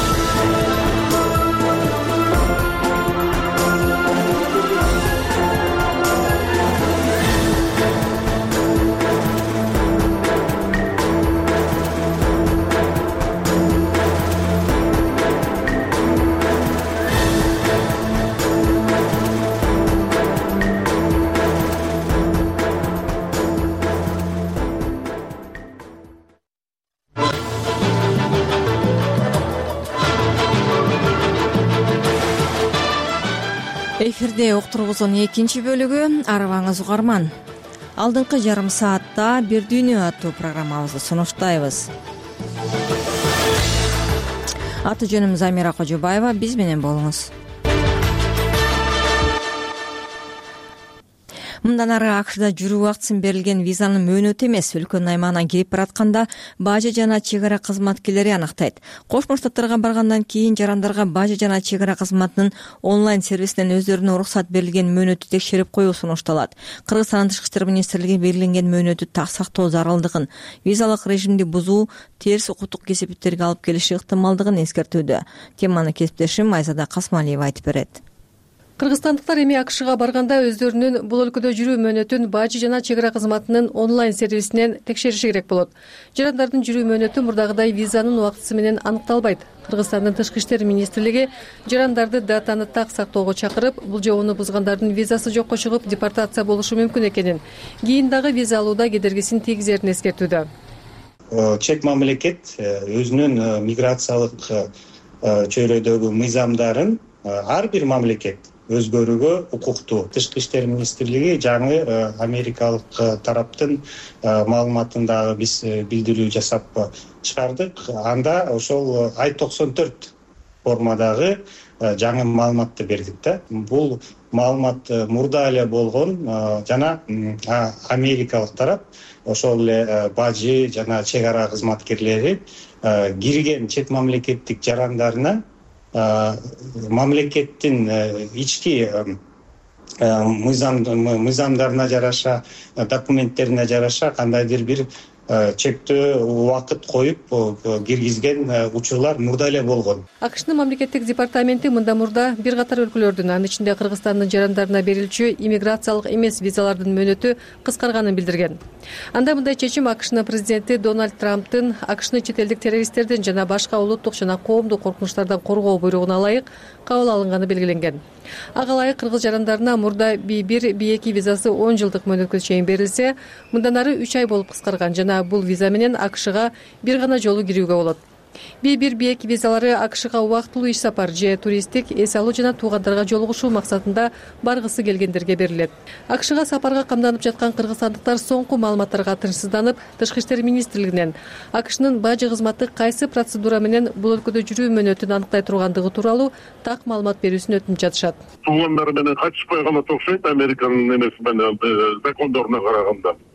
Эфирде уктургузун экинчи бөлүгү. Арыбаңыз угарман. Алдыңкы жарым саатта Бердүүнү аттуу программабызды сунуштайбыз. Аты жөнүм Замира Кожобаева. Биз менен болуңуз. Мындан ары АКШда жүрүү убактысын берилген визанын мөөнөтү эмес, өлкөнүн аймагына кирип баратканда бажы жана чек ара кызматкерлери анактайт. Кошмо Штаттарга баргандан кийин жарандарга бажы жана чек ара кызматынын онлайн сервисинен өздөрүнө уруксат берилген мөөнөтү текшерип коюу сунушталат. Кыргызстандын Тышкы иштер министрлиги белгиленген мөөнөтү так сактоо зарылдыгын, визалык режимди бузуу терс укуктук кесепеттерге алып келиши ыктымалдыгын эскертүүдө. Теманы кесиптешим Айзада Касмалиева айтып берет. Кыргызстандыктар эми АКШга барганда өздөрүнүн бул өлкөдө жүрүү мөөнөтүн бажы жана чек ара кызматынын онлайн сервисинен текшериши керек болот. Жарандардын жүрүү мөөнөтү мурдагыдай визанын убактысы менен аныкталбайт. Кыргызстандын Тышкы иштер министрлиги жарандарды датаны так сактоого чакырып, бул жобону бузгандардын визасы жокко чыгып, депортация болушу мүмкүн экенин, кийин дагы виза алууда кедергисин тийгизерин эскертүүдө. Чет мамлекет өзүнүн миграциялык чөйрөдөгү мыйзамдарын ар бир мамлекет өзгөрүүгө укуктуу. Тышкы иштер министрлиги жаңы америкалык тараптын маалыматын дагы биз билдирүү жасап чыгардык. Анда ошол ай токсон төрт формадагы жаңы маалыматты бердик да. Бул маалымат мурда эле болгон жана америкалык тарап ошол эле бажы жана чек ара кызматкерлери кирген чет мамлекеттик жарандарына мамлекеттин ички мыйзамдарына жараша, документтерине жараша кандайдыр бир чектөө убакыт коюп киргизген учурлар мурда эле болгон. АКШнын мамлекеттик департаменти мындан мурда бир катар өлкөлөрдүн, анын ичинде Кыргызстандын жарандарына берилчү иммиграциялык эмес визалардын мөөнөтү кыскарганын билдирген. Анда мындай чечим АКШнын президенти Дональд Трамптын АКШны чет элдик террористтерден жана башка улуттук жана коомдук коркунучтардан коргоо буйругуна ылайык кабыл алынганы белгиленген. Ага ылайык кыргыз жарандарына мурда би бир би эки визасы он жылдык мөөнөткө чейин берилсе, мындан ары үч ай болуп кыскарган жана бул виза менен АКШга бир гана жолу кирүүгө болот. би бир би эки визалары АКШга убактылуу иш сапар же туристтик эс алуу жана туугандарга жолугушуу максатында баргысы келгендерге берилет. АКШга сапарга камданып жаткан кыргызстандыктар соңку маалыматтарга тынчсызданып, Тышкы иштер министрлигинен АКШнын бажы кызматы кайсы процедура менен бул өлкөдө жүрүү мөөнөтүн аныктай тургандыгы тууралуу так маалымат берүүсүн өтүнүп жатышат. Туугандары менен качышпай калат окшойт Американын эмеси менен закондоруна караганда.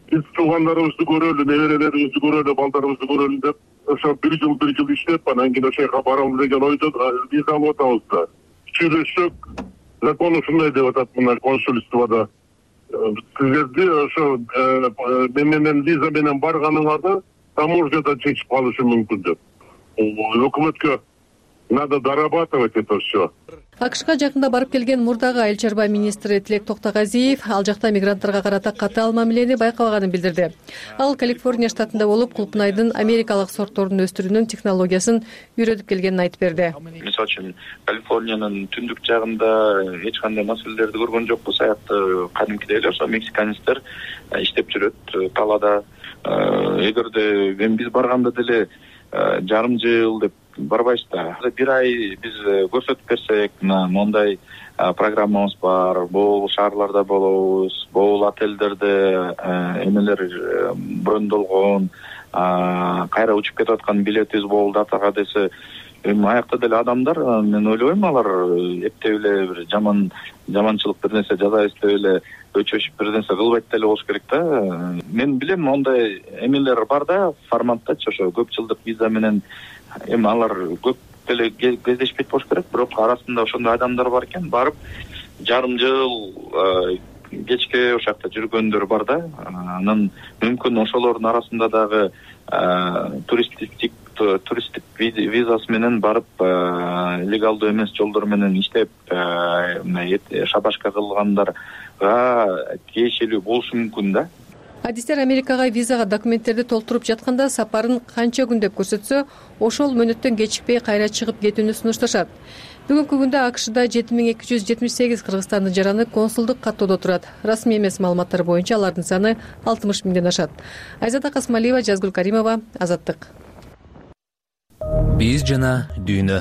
биз туугандарыбызды көрөлү, неберелерибизди көрөлү, балдарыбызды көрөлү деп ошо бир жыл бир жыл иштеп анан кийин ошол жака барабыз деген ойдо виза алып атабыз да. Сүйлөшсөк, закон ушундай деп атат мына консульстводо. Силерди ошо мен менен виза менен барганыңарды таможняда чечип калышы мүмкүн деп. Өкмөткө надо дорабатывать это все. акшга жакында барып келген мурдагы айыл чарба министри Тилек Токтогазиев ал жакта мигранттарга карата катаал мамилени байкабаганын билдирди. Ал Калифорния штатында болуп, кулпунайдын америкалык сортторун өстүрүүнүн технологиясын үйрөтүп келгенин айтып берди. Мисалы үчүн Калифорниянын түндүк жагында эч кандай маселелерди көргөн жокпуз. Аякта кадимкидей эле ошо мексиканецтер иштеп жүрөт талаада. Эгерде эми биз барганда деле жарым жыл деп барбайбыз да. Бир ай биз көрсөтүп берсек, мондай программабыз бар, бул шаарларда болобуз, бул отелдерде эмелер брондолгон, кайра учуп кетип аткан билетибиз болду атага десе, эми аякта деле адамдар, мен ойлойм, алар эптеп эле бир жаман жаманчылык бир нерсе жазайбыз деп эле өчөшүп бир нерсе кылбайт деле болуш керек да. Мен билем, мондай эмелер бар да, форматтачы ошо көп жылдык виза менен. Эми алар көп деле кездешпейт болуш керек, бирок арасында ошондой адамдар бар экен, барып жарым жыл кечке ошол жакта жүргөндөр бар да. Анан мүмкүн ошолордун арасында дагы туристтик туристтик визасы менен барып легалдуу эмес жолдор менен иштеп шабашка кылгандарга тиешелүү болушу мүмкүн да. Адистер Америкага визага документтерди толтуруп жатканда сапарын канча күн деп көрсөтсө, ошол мөөнөттөн кечикпей кайра чыгып кетүүнү сунушташат. Бүгүнкү күндө акшда жети миң эки жүз жетимиш сегиз кыргызстандын жараны консулдук каттоодо турат. Расмий эмес маалыматтар боюнча алардын саны алтымыш миңден ашат. Айзада Касмалиева, Жазгүл Каримова, Азаттык. Биз жана дүйнө.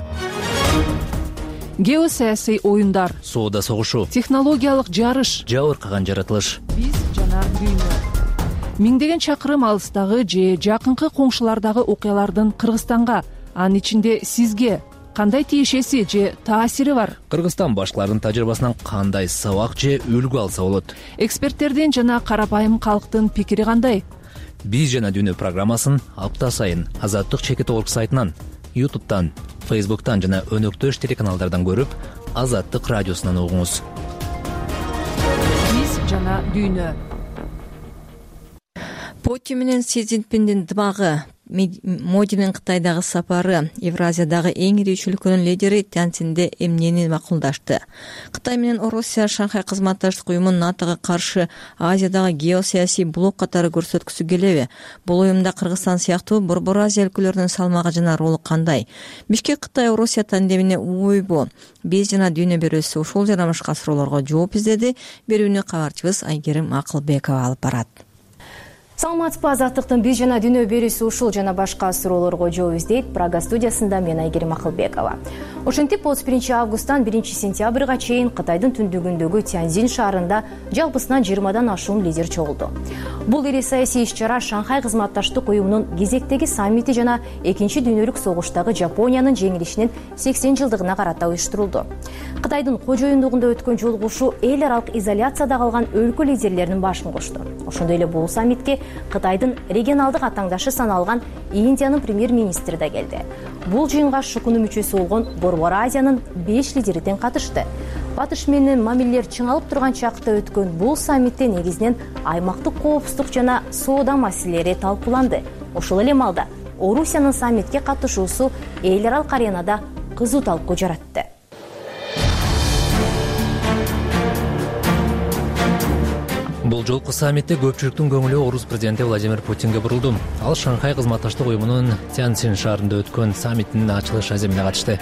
Геосаясий оюндар, соода согушу, технологиялык жарыш, жабыркаган жаратылыш. Биз жана дүйнө. Миңдеген чакырым алыстагы же жакынкы коңшулардагы окуялардын Кыргызстанга, анын ичинде сизге кандай тиешеси же таасири бар? Кыргызстан башкаларынын тажрыйбасынан кандай сабак же үлгү алса болот? Эксперттердин жана карапайым калктын пикири кандай? Биз жана дүйнө программасын апта сайын Азаттык чекит орг сайтынан, ютубтан, фейсбуктан жана өнөктөш телеканалдардан көрүп, Азаттык радиосунан угуңуз. Биз жана дүйнө. Путин менен Си Цзиньпиндин дымагы, Модинин Кытайдагы сапары, Евразиядагы эң ири үч өлкөнүн лидери Тяньцзинде эмнени макулдашты? Кытай менен Орусия Шанхай кызматташтык уюмун НАТОго каршы Азиядагы геосаясий блок катары көрсөткүсү келеби? Бул уюмда Кыргызстан сыяктуу Борбор Азия өлкөлөрүнүн салмагы жана ролу кандай? Бишкек Кытай Орусия тандемине ойбу? Биз жана дүйнө берүүсү ушул жана башка суроолорго жооп издеди. Берүүнү кабарчыбыз Айгерим Акылбекова алып барат. Саламатсызбы, Азаттыктын биз жана дүйнө берүүсү ушул жана башка суроолорго жооп издейт. Прага студиясында мен Айгерим Акылбекова. Ошентип отуз биринчи августтан биринчи сентябрга чейин Кытайдын түндүгүндөгү Тяньцзин шаарында жалпысынан жыйырмадан ашуун лидер чогулду. Бул ири саясий иш-чара Шанхай кызматташтык уюмунун кезектеги саммити жана экинчи дүйнөлүк согуштагы Жапониянын жеңилишинин сексен жылдыгына карата уюштурулду. Кытайдын кожоюндугунда өткөн жолугушуу эл аралык изоляцияда калган өлкө лидерлеринин башын кошту. Ошондой эле бул саммитке Кытайдын регионалдык атаңдашы саналган Индиянын премьер-министри да келди. Бул жыйынга ШУКунун мүчөсү болгон Борбор Азиянын беш лидери тең катышты. Батыш менен мамилелер чыңалып турган чакта өткөн бул саммитте негизинен аймактык коопсуздук жана соода маселелери талкууланды. Ошол эле маалда Орусиянын саммитке катышуусу эл аралык аренада кызуу талкуу жаратты. Бул жолку саммитте көпчүлүктүн көңүлү Орус президенти Владимир Путинге бурулду. Ал Шанхай кызматташтык уюмунун Тяньцзин шаарында өткөн саммитинин ачылыш аземине катышты.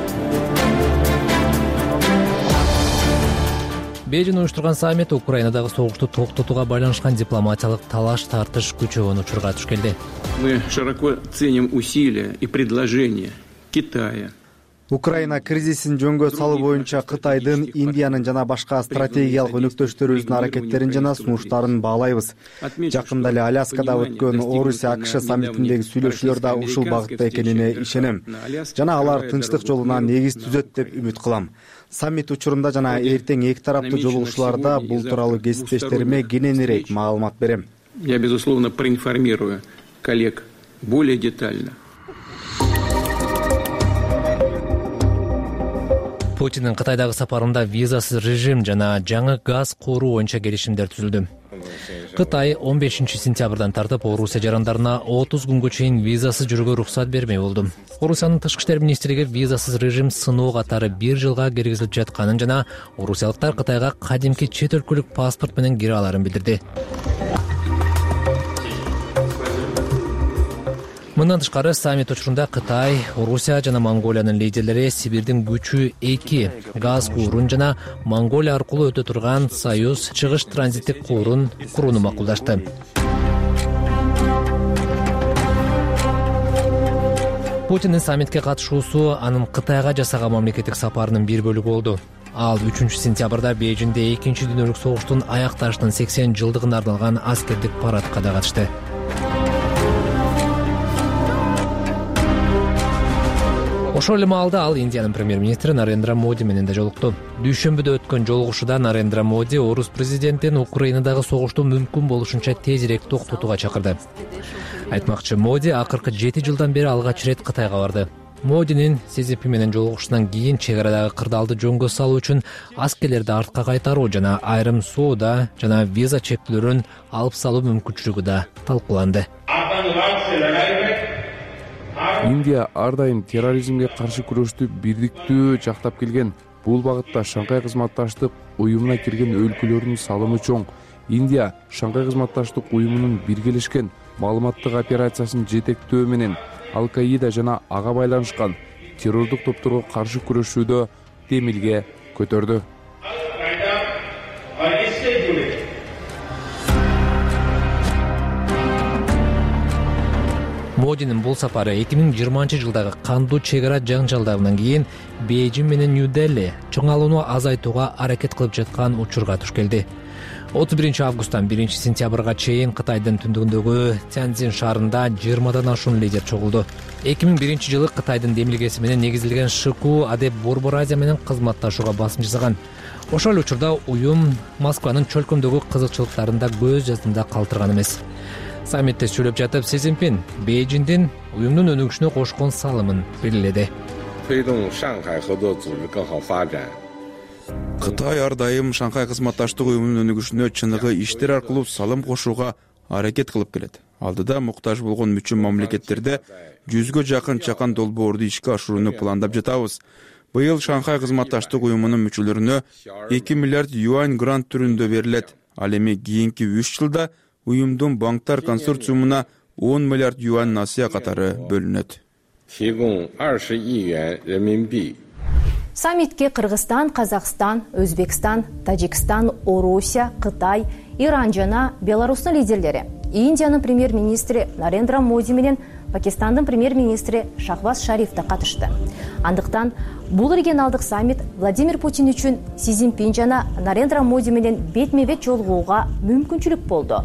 Бейжин уюштурган саммит Украинадагы согушту токтотууга байланышкан дипломатиялык талаш-тартыш күчөгөн учурга туш келди. Мы широко ценим усилия и предложения Китая. Украина кризисин жөнгө салуу боюнча Кытайдын, Индиянын жана башка стратегиялык өнөктөштөрүбүздүн аракеттерин жана сунуштарын баалайбыз. Жакында эле Аляскада өткөн Орусия АКШ саммитиндеги сүйлөшүүлөр да ушул багытта экенине ишенем. Жана алар тынчтык жолуна негиз түзөт деп үмүт кылам. Саммит учурунда жана эртең эки тараптуу жолугушууларда бул тууралуу кесиптештериме кененирээк маалымат берем. Я, безусловно, проинформирую коллег более детально. Путиндин Кытайдагы сапарында визасыз режим жана жаңы газ куруу боюнча келишимдер түзүлдү. Кытай он бешинчи сентябрдан тартып Орусия жарандарына отуз күнгө чейин визасыз жүрүүгө уруксат бермей болду. Орусиянын тышкы иштер министрлиги визасыз режим сыноо катары бир жылга киргизилип жатканын жана орусиялыктар Кытайга кадимки чет өлкөлүк паспорт менен кире аларын билдирди. Мындан тышкары саммит учурунда Кытай, Орусия жана Монголиянын лидерлери Сибирдин күчү эки газ куурун жана Монголия аркылуу өтө турган Союз чыгыш транзиттик куурун курууну макулдашты. Путиндин саммитке катышуусу анын Кытайга жасаган мамлекеттик сапарынын бир бөлүгү болду. Ал үчүнчү сентябрда Бейжиңде экинчи дүйнөлүк согуштун аякташынын сексен жылдыгына арналган аскердик парадка да катышты. Ошол эле маалда ал Индиянын премьер-министри Нарендра Моди менен да жолукту. Дүйшөмбүдө өткөн жолугушууда Нарендра Моди орус президентин Украинадагы согушту мүмкүн болушунча тезирээк токтотууга чакырды. Айтмакчы, Моди акыркы жети жылдан бери алгач ирет Кытайга барды. Модинин Си Цзиньпин менен жолугушуунан кийин чек арадагы кырдаалды жөнгө салуу үчүн аскерлерди артка кайтаруу жана айрым соода жана виза чектөөлөрүн алып салуу мүмкүнчүлүгү да талкууланды. Индия ар дайым терроризмге каршы күрөштү бирдиктүү жактап келген. Бул багытта Шанхай кызматташтык уюмуна кирген өлкөлөрдүн салымы чоң. Индия Шанхай кызматташтык уюмунун биргелешкен маалыматтык операциясын жетектөө менен Ал-Каида жана ага байланышкан террордук топторго каршы күрөшүүдө темилге көтөрдү. Модинин бул сапары эки миң жыйырманчы жылдагы кандуу чек ара жаңжалдарынан кийин Бейжиң менен Нью-Дели чоңалууну азайтууга аракет кылып жаткан учурга туш келди. отуз биринчи августтан биринчи сентябрга чейин Кытайдын түндүгүндөгү Цзянцзин шаарында жыйырмадан ашуун лидер чогулду. эки миң биринчи жылы Кытайдын демилгеси менен негизилген ШКУ Адеп Борбор Азия менен кызматташууга басым жасаган. Ошол учурда уюм Москванын чөлкөмдөгү кызыкчылыктарын да көз жаздында калтырган эмес. Саммитте сүйлөп жатып Си Цзиньпин Бейжиңдин уюмдун өнүгүшүнө кошкон салымын белгиледи. Кытай ар дайым Шанхай кызматташтык уюмунун өнүгүшүнө чыныгы иштер аркылуу салым кошууга аракет кылып келет. Алдыда муктаж болгон мүчө мамлекеттерде жүзгө жакын чакан долбоорду ишке ашырууну пландап жатабыз. Быйыл Шанхай кызматташтык уюмунун мүчөлөрүнө эки миллиард юань грант түрүндө берилет. Ал эми кийинки үч жылда уюмдун банктар консорциумуна он миллиард юань насыя катары бөлүнөт. Саммитке Кыргызстан, Казакстан, Өзбекстан, Тажикстан, Орусия, Кытай, Иран жана Беларустун лидерлери, Индиянын премьер-министри Нарендра Моди менен Пакистандын премьер-министри Шахбаз Шариф да катышты. Андыктан бул регионалдык саммит Владимир Путин үчүн Си Цзиньпин жана Нарендра Моди менен бетме-бет жолугууга мүмкүнчүлүк болду.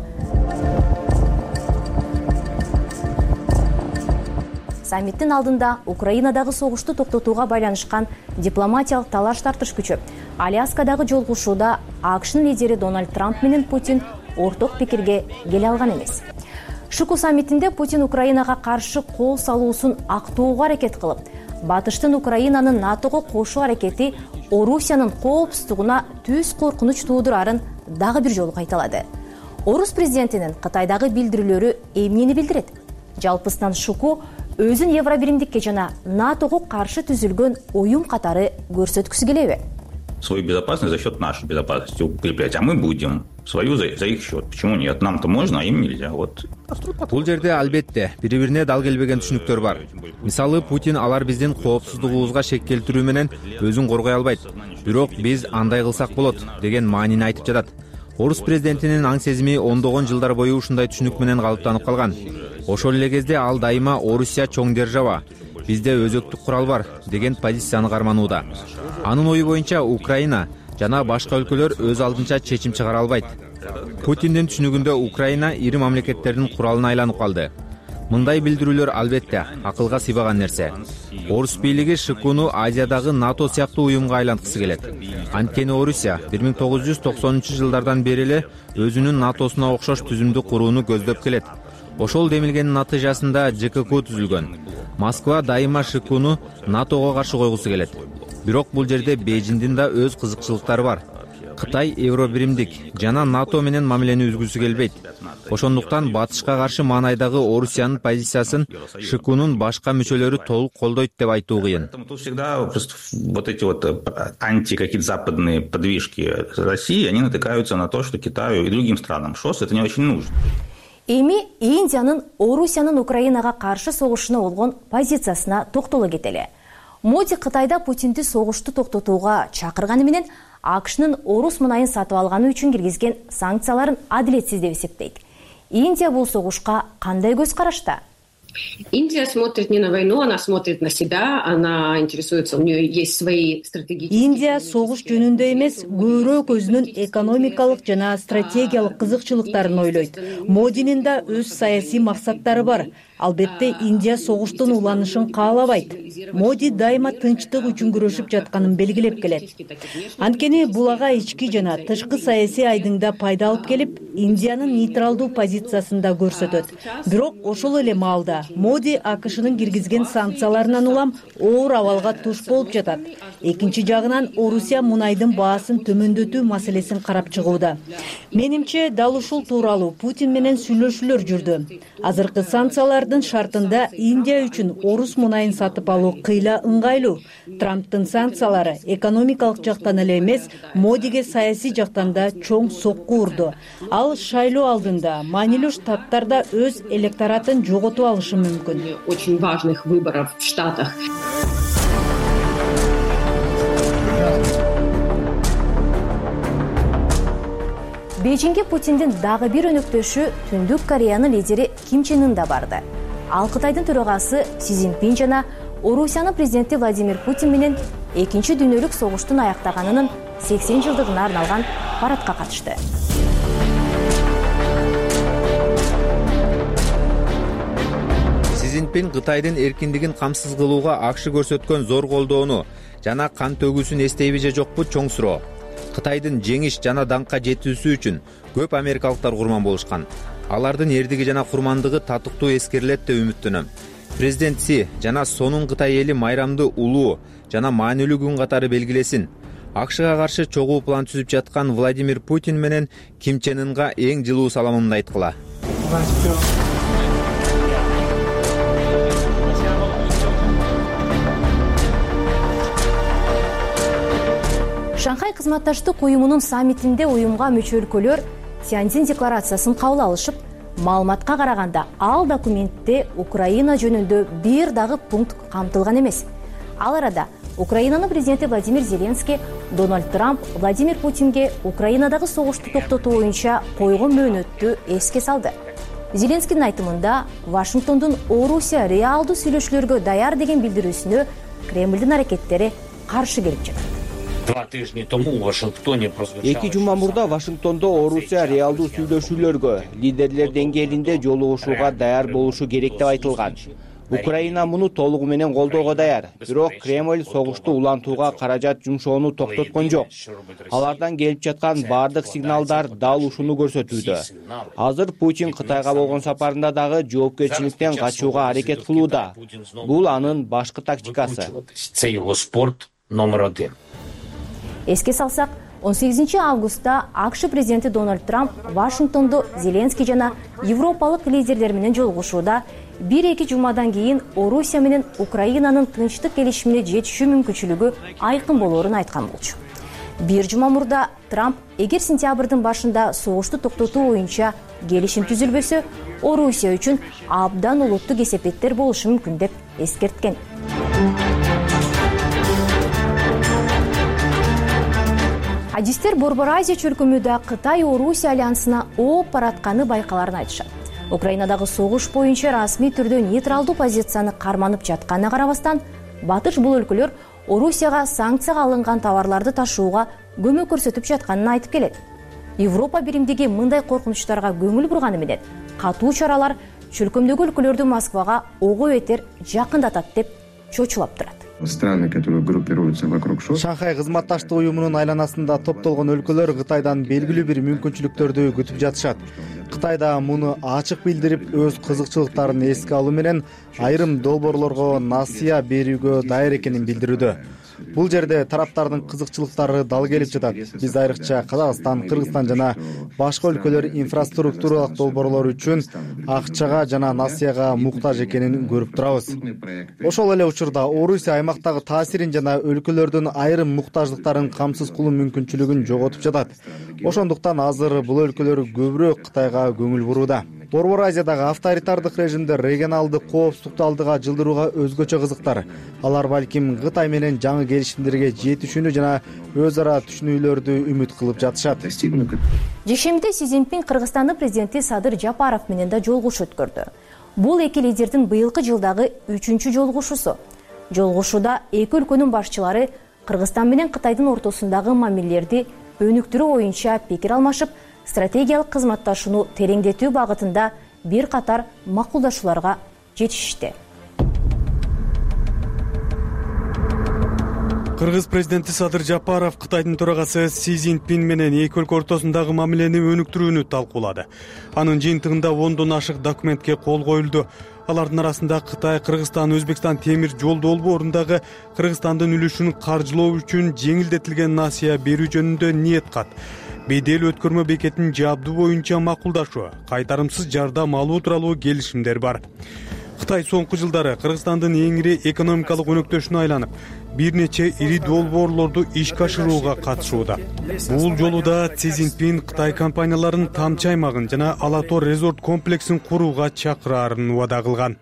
Саммиттин алдында Украинадагы согушту токтотууга байланышкан дипломатиялык талаш-тартыш күчөп, Аляскадагы жолугушууда АКШнын лидери Дональд Трамп менен Путин орток пикирге келе алган эмес. ШКУ саммитинде Путин Украинага каршы кол салуусун актоого аракет кылып, Батыштын Украинаны НАТОго кошуу аракети Орусиянын коопсуздугуна түз коркунуч туудурарын дагы бир жолу кайталады. Орус президентинин Кытайдагы билдирүүлөрү эмнени билдирет? Жалпысынан ШКУ өзүн Евробиримдикке жана НАТОго каршы түзүлгөн уюм катары көрсөткүсү келеби? Свою безопасность за счет нашей безопасности укреплять, а мы будем свою за, за их счет. Почему нет? Нам-то можно, а им нельзя. Вот. Бул жерде албетте бири-бирине дал келбеген түшүнүктөр бар. Мисалы, Путин алар биздин коопсуздугубузга шек келтирүү менен өзүн коргой албайт. Бирок биз андай кылсак болот деген маанини айтып жатат. Орус президентинин аң сезими ондогон жылдар бою ушундай түшүнүк менен калыптанып калган. Ошол эле кезде ал дайыма Орусия чоң держава, бизде өзөктүк курал бар деген позицияны карманууда. Анын ою боюнча Украина жана башка өлкөлөр өз алдынча чечим чыгара албайт. Путиндин түшүнүгүндө Украина ири мамлекеттердин куралына айланып калды. мындай билдирүүлөр албетте акылга сыйбаган нерсе. Орус бийлиги ШКУну Азиядагы НАТО сыяктуу уюмга айланткысы келет. Анткени Орусия бир миң тогуз жүз токсонунчу жылдардан бери эле өзүнүн НАТОсуна окшош түзүмдү курууну көздөп келет. Ошол демилгенин натыйжасында ЖКК түзүлгөн. Москва дайыма ШКУну НАТОго каршы койгусу келет. Бирок бул жерде Бейжиңдин да өз кызыкчылыктары бар. Кытай евробиримдик жана НАТО менен мамилени үзгүсү келбейт. Ошондуктан батышка каршы маанайдагы Орусиянын позициясын ШКУнун башка мүчөлөрү толук колдойт деп айтуу кыйын. Тут всегда вот эти вот анти какие-то западные подвижки России, они натыкаются на то, что Китаю и другим странам ШОС это не очень нужно. Эми Индиянын Орусиянын Украинага каршы согушуна болгон позициясына токтоло кетели. Моди Кытайда Путинди согушту токтотууга чакырганы менен АКШнын орус мунайын сатып алганы үчүн киргизген санкцияларын адилетсиз деп эсептейт. Индия бул согушка кандай көз карашта? Индия смотрит не на войну, она смотрит на себя, она интересуется, у нее есть свои стратегические... Индия согуш жөнүндө эмес, көбүрөөк өзүнүн экономикалык жана стратегиялык кызыкчылыктарын ойлойт. Модинин да өз саясий максаттары бар. Албетте Индия согуштун уланышын каалабайт. Моди дайыма тынчтык үчүн күрөшүп жатканын белгилеп келет. Анткени бул ага ички жана тышкы саясий айдыңда пайда алып келип, Индиянын нейтралдуу позициясында көрсөтөт. Бирок ошол эле маалда Моди АКШнын киргизген санкцияларынан улам оор абалга туш болуп жатат. Экинчи жагынан Орусия мунайдын баасын төмөндөтүү маселесин карап чыгууда. Менимче дал ушул тууралуу Путин менен сүйлөшүүлөр жүрдү. Азыркы санкциялар шартында Индия үчүн орус мунайын сатып алуу кыйла ыңгайлуу. Трамптын санкциялары экономикалык жактан эле эмес, Модиге саясий жактан да чоң сокку урду. Ал шайлоо алдында маанилүү штаттарда өз электоратын жоготуп алышы мүмкүн. Очень важных выборов в Штатах. Бейжиңге Путиндин дагы бир өнөктөшү Түндүк Кореянын лидери Ким Чен Ын да барды. Ал Кытайдын төрагасы Си Цзиньпин жана Орусиянын президенти Владимир Путин менен экинчи дүйнөлүк согуштун аяктаганынын сексен жылдыгына арналган парадка катышты. Си Цзиньпин Кытайдын эркиндигин камсыз кылууга АКШ көрсөткөн зор колдоону жана кан төгүүсүн эстейби же жокпу чоң суроо. Кытайдын жеңиш жана даңкка жетүүсү үчүн көп америкалыктар курман болушкан. Алардын эрдиги жана курмандыгы татыктуу эскерилет деп үмүттөнөм. Президент Си жана сонун Кытай эли майрамды улуу жана маанилүү күн катары белгилесин. АКШга каршы чогуу план түзүп жаткан Владимир Путин менен Ким Чен Ынга эң жылуу саламымды айткыла. Шанхай кызматташтык уюмунун саммитинде уюмга мүчө өлкөлөр Тяньцзин декларациясын кабыл алышып, маалыматка караганда ал документте Украина жөнүндө бир дагы пункт камтылган эмес. Ал арада Украинанын президенти Владимир Зеленский Дональд Трамп Владимир Путинге Украинадагы согушту токтотуу боюнча койгон мөөнөттү эске салды. Зеленскийдин айтымында Вашингтондун Орусия реалдуу сүйлөшүүлөргө даяр деген билдирүүсүнө Кремлдин аракеттери каршы келип жатат. Эки жума мурда Вашингтондо Орусия реалдуу сүйлөшүүлөргө, лидерлер деңгээлинде жолугушууга даяр болушу керек деп айтылган. Украина муну толугу менен колдоого даяр, бирок Кремль согушту улантууга каражат жумшоону токтоткон жок. Алардан келип жаткан бардык сигналдар дал ушуну көрсөтүүдө. Азыр Путин Кытайга болгон сапарында дагы жоопкерчиликтен качууга аракет кылууда. Бул анын башкы тактикасы. Эске салсак, он сегизинчи августта АКШ президенти Дональд Трамп Вашингтондо Зеленский жана европалык лидерлер менен жолугушууда бир-эки жумадан кийин Орусия менен Украинанын тынчтык келишимине жетишүү мүмкүнчүлүгү айкын болоорун айткан болчу. Бир жума мурда Трамп эгер сентябрдын башында согушту токтотуу боюнча келишим түзүлбөсө, Орусия үчүн абдан олуттуу кесепеттер болушу мүмкүн деп эскерткен. Адистер Борбор Азия чөлкөмүдө Кытай Орусия альянсына ооп баратканы байкаларын айтышат. Украинадагы согуш боюнча расмий түрдө нейтралдуу позицияны карманып жатканына карабастан, батыш бул өлкөлөр Орусияга санкцияга алынган товарларды ташууга көмөк көрсөтүп жатканын айтып келет. Европа биримдиги мындай коркунучтарга көңүл бурганы менен катуу чаралар чөлкөмдөгү өлкөлөрдү Москвага ого бетер жакындатат деп чочулап турат. Страны, которые группируются вокруг ШОС. Шанхай кызматташтык уюмунун айланасында топтолгон өлкөлөр Кытайдан белгилүү бир мүмкүнчүлүктөрдү күтүп жатышат. Кытай да муну ачык билдирип, өз кызыкчылыктарын эске алуу менен айрым долбоорлорго насыя берүүгө даяр экенин билдирүүдө. Бул жерде тараптардын кызыкчылыктары дал келип жатат. Биз айрыкча Казакстан, Кыргызстан жана башка өлкөлөр инфраструктуралык долбоорлор үчүн акчага жана насыяга муктаж экенин көрүп турабыз. Ошол эле учурда Орусия аймактагы таасирин жана өлкөлөрдүн айрым муктаждыктарын камсыз кылуу мүмкүнчүлүгүн жоготуп жатат. Ошондуктан азыр бул өлкөлөр көбүрөөк Кытайга көңүл бурууда. Борбор Азиядагы авторитардык режимде регионалдык коопсуздукту алдыга жылдырууга өзгөчө кызыктар. Алар балким Кытай менен жаңы келишимдерге жетишүүнү жана өз ара түшүнүүлөрдү үмүт кылып жатышат. Жешемде Си Цзиньпин Кыргызстандын президенти Садыр Жапаров менен да жолугушуу өткөрдү. Бул эки лидердин быйылкы жылдагы үчүнчү жолугушуусу. Жолугушууда эки өлкөнүн башчылары Кыргызстан менен Кытайдын ортосундагы мамилелерди өнүктүрүү боюнча пикир алмашып, стратегиялык кызматташууну тереңдетүү багытында бир катар макулдашууларга жетишишти. Кыргыз президенти Садыр Жапаров Кытайдын төрагасы Си Цзиньпин менен эки өлкө ортосундагы мамилени өнүктүрүүнү талкуулады. Анын жыйынтыгында ондон ашык документке кол коюлду. Алардын арасында Кытай, Кыргызстан, Өзбекстан темир жол долбоорундагы Кыргызстандын үлүшүн каржылоо үчүн жеңилдетилген насыя берүү жөнүндө ниет кат, бедел өткөрмө бекетин жабдуу боюнча макулдашуу, кайтарымсыз жардам алуу тууралуу келишимдер бар. Кытай соңку жылдары Кыргызстандын эң ири экономикалык өнөктөшүнө айланып, бир нече ири долбоорлорду ишке ашырууда катышууда. Бул жолу да Си Цзиньпин Кытай компанияларын тамчы аймагын жана Ала Тор резорт комплексин курууга чакыраарын убада кылган.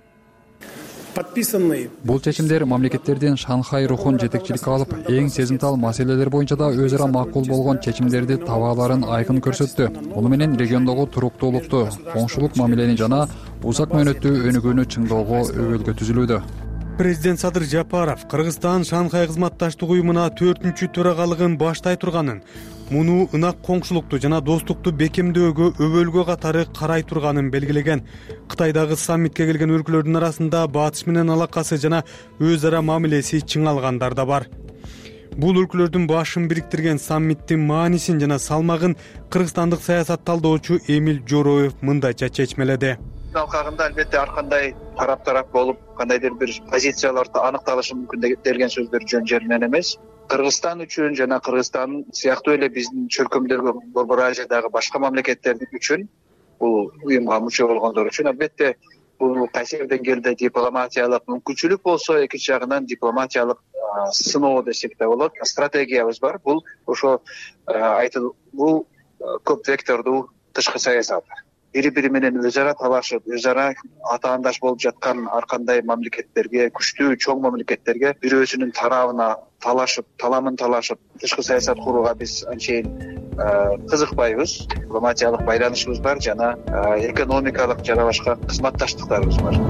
Бул чечимдер мамлекеттердин Шанхай рухун жетекчиликке алып, эң сезимтал маселелер боюнча да өз ара макул болгон чечимдерди табааларын айкын көрсөттү. Муну менен региондогу туруктуулукту, коңшулук мамилени жана узак мөөнөттүү өнүгүүнү чыңдоого өбөлгө түзүлүүдө. Президент Садыр Жапаров Кыргызстан Шанхай кызматташтык уюмуна төртүнчү төрагалыгын баштай турганын, муну ынак коңшулукту жана достукту бекемдөөгө өбөлгө катары карай турганын белгилеген. Кытайдагы саммитке келген өлкөлөрдүн арасында батыш менен алакасы жана өз ара мамилеси чыңалгандар да бар. Бул өлкөлөрдүн башын бириктирген саммиттин маанисин жана салмагын кыргызстандык саясат талдоочу Эмил Жороев мындайча чечмеледи. Алкагында албетте ар кандай тарап-тарап болуп, кандайдыр бир позицияларды аныкталышы мүмкүн деген сөздөр жөн жеринен эмес. Кыргызстан үчүн жана Кыргызстан сыяктуу эле биздин чөлкөмдөгү Борбор Азиядагы башка мамлекеттердин үчүн, бул уюмга мүчө болгондор үчүн албетте бул кайсы деңгээлде дипломатиялык мүмкүнчүлүк болсо, экинчи жагынан дипломатиялык сыноо десек да болот. Стратегиябыз бар. Бул ошо айтыл, бул көп вектордуу тышкы саясат. Бири-бири менен өз ара талашып, өз ара атаандаш болуп жаткан ар кандай мамлекеттерге, күчтүү чоң мамлекеттерге бирөөсүнүн тарабына талашып, таламын талашып, тышкы саясат курууга биз анчейин кызыкпайбыз. Дипломатиялык байланышыбыз бар жана экономикалык жана башка кызматташтыктарыбыз бар.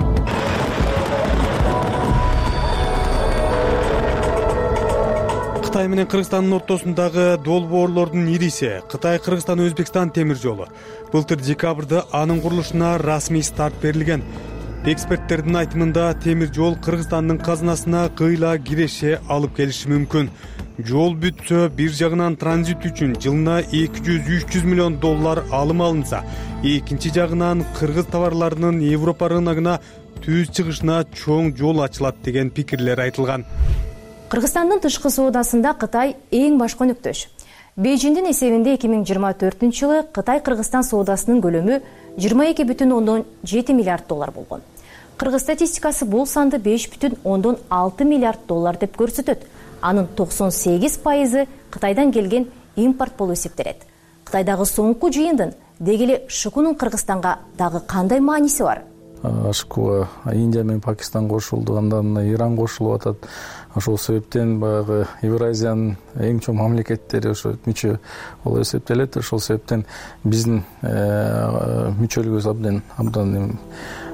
Кытай менен Кыргызстандын ортосундагы долбоорлордун ириси Кытай-Кыргызстан-Өзбекстан темир жолу. Былтыр декабрда анын курулушуна расмий старт берилген. Эксперттердин айтымында темир жол Кыргызстандын казынасына кыйла киреше алып келиши мүмкүн. Жол бүтсө, бир жагынан транзит үчүн жылына эки жүз үч жүз миллион доллар алым алынса, экинчи жагынан кыргыз товарларынын Европа рыногуна түз чыгышына чоң жол ачылат деген пикирлер айтылган. Кыргызстандын тышкы соодасында Кытай эң башкы өнөктөш. Бейжиңдин эсебинде эки миң жыйырма төртүнчү жылы Кытай-Кыргызстан соодасынын көлөмү жыйырма эки бүтүн ондон жети миллиард доллар болгон. Кыргыз статистикасы бул санды беш бүтүн ондон алты миллиард доллар деп көрсөтөт. Анын токсон сегиз пайызы Кытайдан келген импорт болуп эсептелет. Кытайдагы соңку жыйындын дегеле ШКУнун Кыргызстанга дагы кандай мааниси бар? ШКУга Индия менен Пакистан кошулду, андан Иран кошулуп атат. Ошол себептен баягы Евразиянын эң чоң мамлекеттери ошо мүчө болуп эсептелет. Ошол себептен биздин мүчөлүгүбүз абдан абдан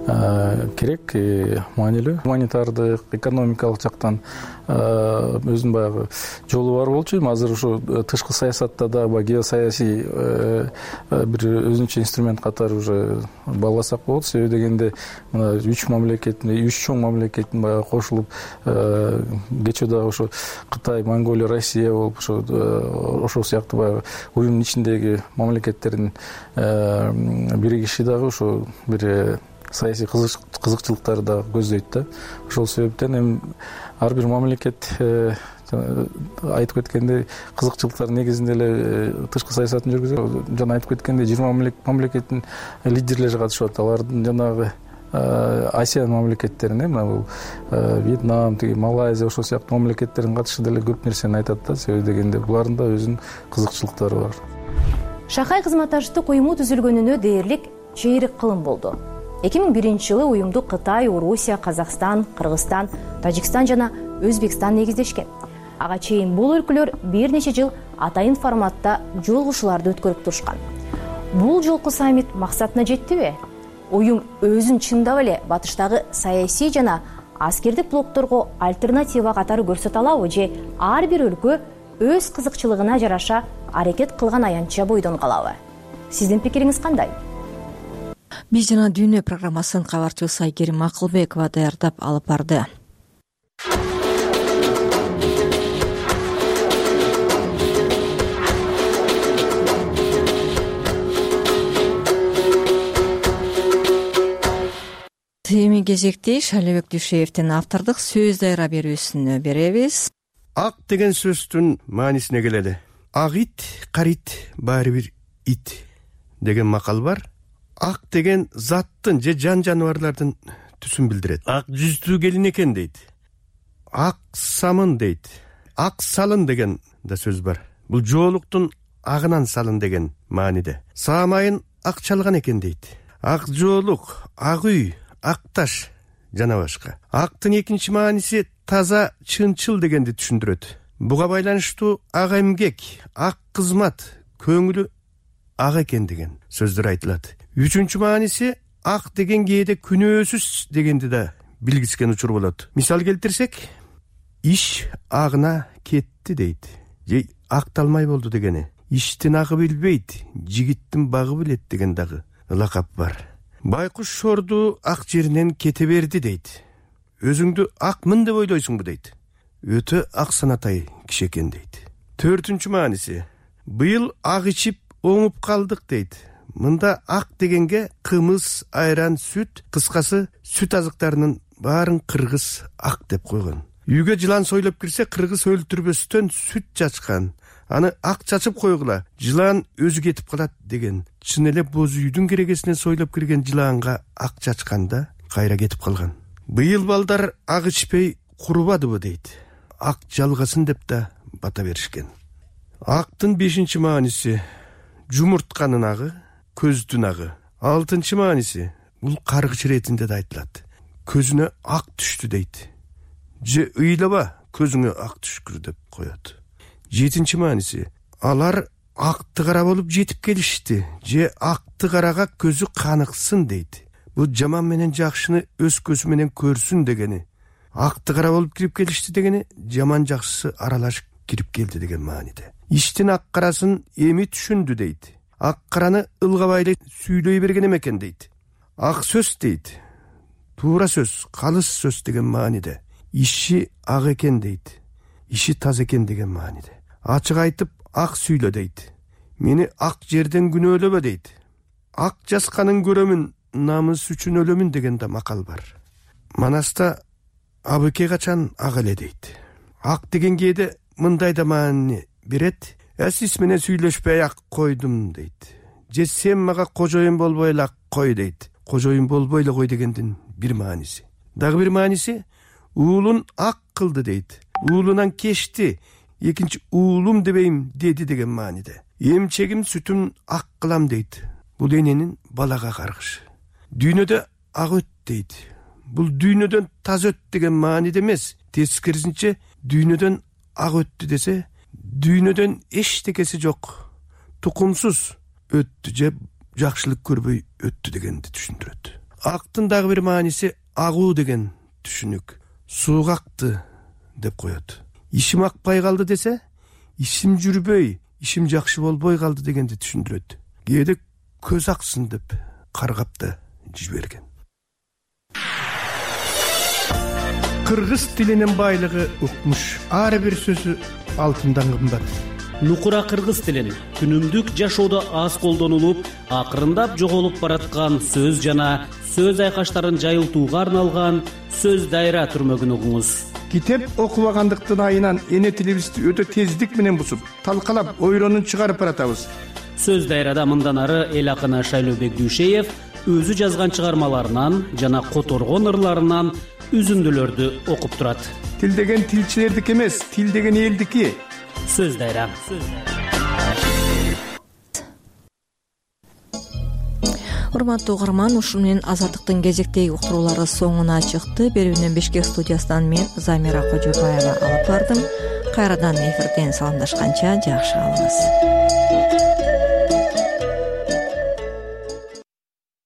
керек, маанилүү. Гуманитардык, экономикалык жактан өзүнүн баягы жолу бар болчу. Эми азыр ушу тышкы саясатта да баягы геосаясий бир өзүнчө инструмент катары уже бааласак болот. Себеби дегенде мына үч мамлекеттин, үч чоң мамлекеттин баягы кошулуп кечээ дагы ошо Кытай, Монголия, Россия болуп ошо ошол сыяктуу баягы уюмдун ичиндеги мамлекеттердин биригиши дагы ошо бир саясий кызыкчылыктарды да көздөйт да. Ошол себептен эми ар бир мамлекет айтып кеткендей кызыкчылыктар негизинде эле тышкы саясатын жүргүзөт. Жана айтып кеткендей жыйырма мамлекеттин лидерлери катышып атат. Алардын жанагы Асиян мамлекеттерине, мына бул Вьетнам, тиги Малайзия ошол сыяктуу мамлекеттердин катышы деле көп нерсени айтат да. Себеби дегенде булардын да өзүнүн кызыкчылыктары бар. Шанхай кызматташтык уюму түзүлгөнүнө дээрлик чейрек кылым болду. эки миң биринчи жылы уюмду Кытай, Орусия, Казакстан, Кыргызстан, Тажикстан жана Өзбекстан негиздешкен. Ага чейин бул өлкөлөр бир нече жыл атайын форматта жолугушууларды өткөрүп турушкан. Бул жолку саммит максатына жеттиби? Уюм өзүн чындап эле батыштагы саясий жана аскердик блокторго альтернатива катары көрсөтө алабы же ар бир өлкө өз кызыкчылыгына жараша аракет кылган аянтча бойдон калабы? Сиздин пикириңиз кандай? Биз жана Дүйнө программасын кабарчыбыз Айгерим Акылбекова даярдап алып барды. Эми кезекте Шалебек Дүйшеевдин автордук сөз дайра берүүсүнө беребиз. Ак деген сөздүн маанисине келели. Ак ит, карит, баары бир ит деген макал бар. Ак деген заттын же жан жаныбарлардын түсүн билдирет. Ак жүздүү келин экен дейт. Ак самын дейт. Ак салын деген да сөз бар. Бул жоолуктун агынан салын деген мааниде. Саамайын ак чалган экен дейт. Ак жоолук, ак үй, ак таш жана башка. Актын экинчи мааниси таза, чынчыл дегенди түшүндүрөт. Буга байланыштуу ак эмгек, ак кызмат, көңүлү ак экен деген сөздөр айтылат. Үчүнчү мааниси ак деген кээде күнөөсүз дегенди да билгискен учур болот. Мисал келтирсек, иш агына кетти дейт. Же акталмай болду дегени. Иштин агы билбейт, жигиттин багы билет деген дагы лакап бар. Байкуш шорду ак жеринен кете берди дейт. Өзүңдү акмын деп ойлойсуңбу дейт. Өтө ак санатай киши экен дейт. Төртүнчү мааниси быйыл ак ичип оңуп калдык дейт. Мында ак дегенге кымыз, айран, сүт, кыскасы сүт азыктарынын баарын кыргыз ак деп койгон. Үйгө жылан сойлоп кирсе, кыргыз өлтүрбөстөн сүт чачкан. Аны ак чачып койгула, жылан өзү кетип калат деген. Чын эле боз үйдүн керегесинен сойлоп кирген жылаанга ак чачканда кайра кетип калган. Быйыл балдар ак ичпей курубадыбы дейт. Ак жалгасын деп да бата беришкен. Актын бешинчи мааниси жумуртканын агы, көздүн агы. Алтынчы мааниси бул каргыч иретинде да айтылат. Көзүнө ак түштү дейт. Же ыйлаба, көзүңө ак түшкүр деп коет. Жетинчи мааниси алар акты кара болуп жетип келишти. Же акты карага көзү каныксын дейт. Бул жаман менен жакшыны өз көзү менен көрсүн дегени. Акты кара болуп кирип келишти дегени жаман жакшысы аралашып кирип келди деген мааниде. Иштин ак карасын эми түшүндү дейт. Ак караны ылгабай сүйлөй берген экен дейт. Ак сөз дейт. Туура сөз, калыс сөз деген мааниде. Иши ак экен дейт. Иши таза экен деген мааниде. Ачык айтып ак сүйлө дейт. Мени ак жерден күнөөлөбө дейт. Ак жасканын көрөмүн, намыс үчүн өлөмүн деген да макал бар. Манаста абыке качан ак эле дейт. Ак деген кээде мындай да маани берет. Сиз менен сүйлөшпөй ак койдум дейт. Же сен мага кожоюн болбой эле ак кой дейт. Кожоюн болбой эле кой дегендин бир мааниси. Дагы бир мааниси уулун ак кылды дейт. Уулунан кечти, экинчи уулум дебейм деди деген мааниде. Эмчегим сүтүм ак кылам дейт. Бул эненин балага каргышы. Дүйнөдө ак өт дейт. Бул дүйнөдөн таза өт деген мааниде эмес. Тескерисинче дүйнөдөн ак өттү десе, дүйнөдөн эчтекеси жок, тукумсуз өттү же жакшылык көрбөй өттү дегенди түшүндүрөт. актын дагы бир мааниси агуу деген түшүнүк. Сууга акты деп коет. Ишим акпай калды десе, ишим жүрбөй, ишим жакшы болбой калды дегенди түшүндүрөт. Кээде көз аксын деп каргап да жиберген. Кыргыз тилинин байлыгы укмуш. Ар бир сөзү алтындан кымбат. Нукура кыргыз тилин күнүмдүк жашоодо аз колдонулуп, акырындап жоголуп бараткан сөз жана сөз айкаштарын жайылтууга арналган сөз дайра түрмөгүн угуңуз. Китеп окубагандыктын айынан эне тилибизди өтө тездик менен бусуп, талкалап, ойронун чыгарып баратабыз. Сөз дайрада мындан ары эл акыны Шайлообек Дүйшеев өзү жазган чыгармаларынан жана которгон ырларынан үзүндүлөрдү окуп турат. Тил деген тилчилердики эмес, тил деген элдики. Сөз дайра. Урматтуу угарман, ушул менен Азаттыктын кезектеги уктуруулары соңуна чыкты. Берүүнүн Бишкек студиясынан мен Замира Кожобаева алып бардым. Кайрадан эфирден саламдашканча жакшы калыңыз.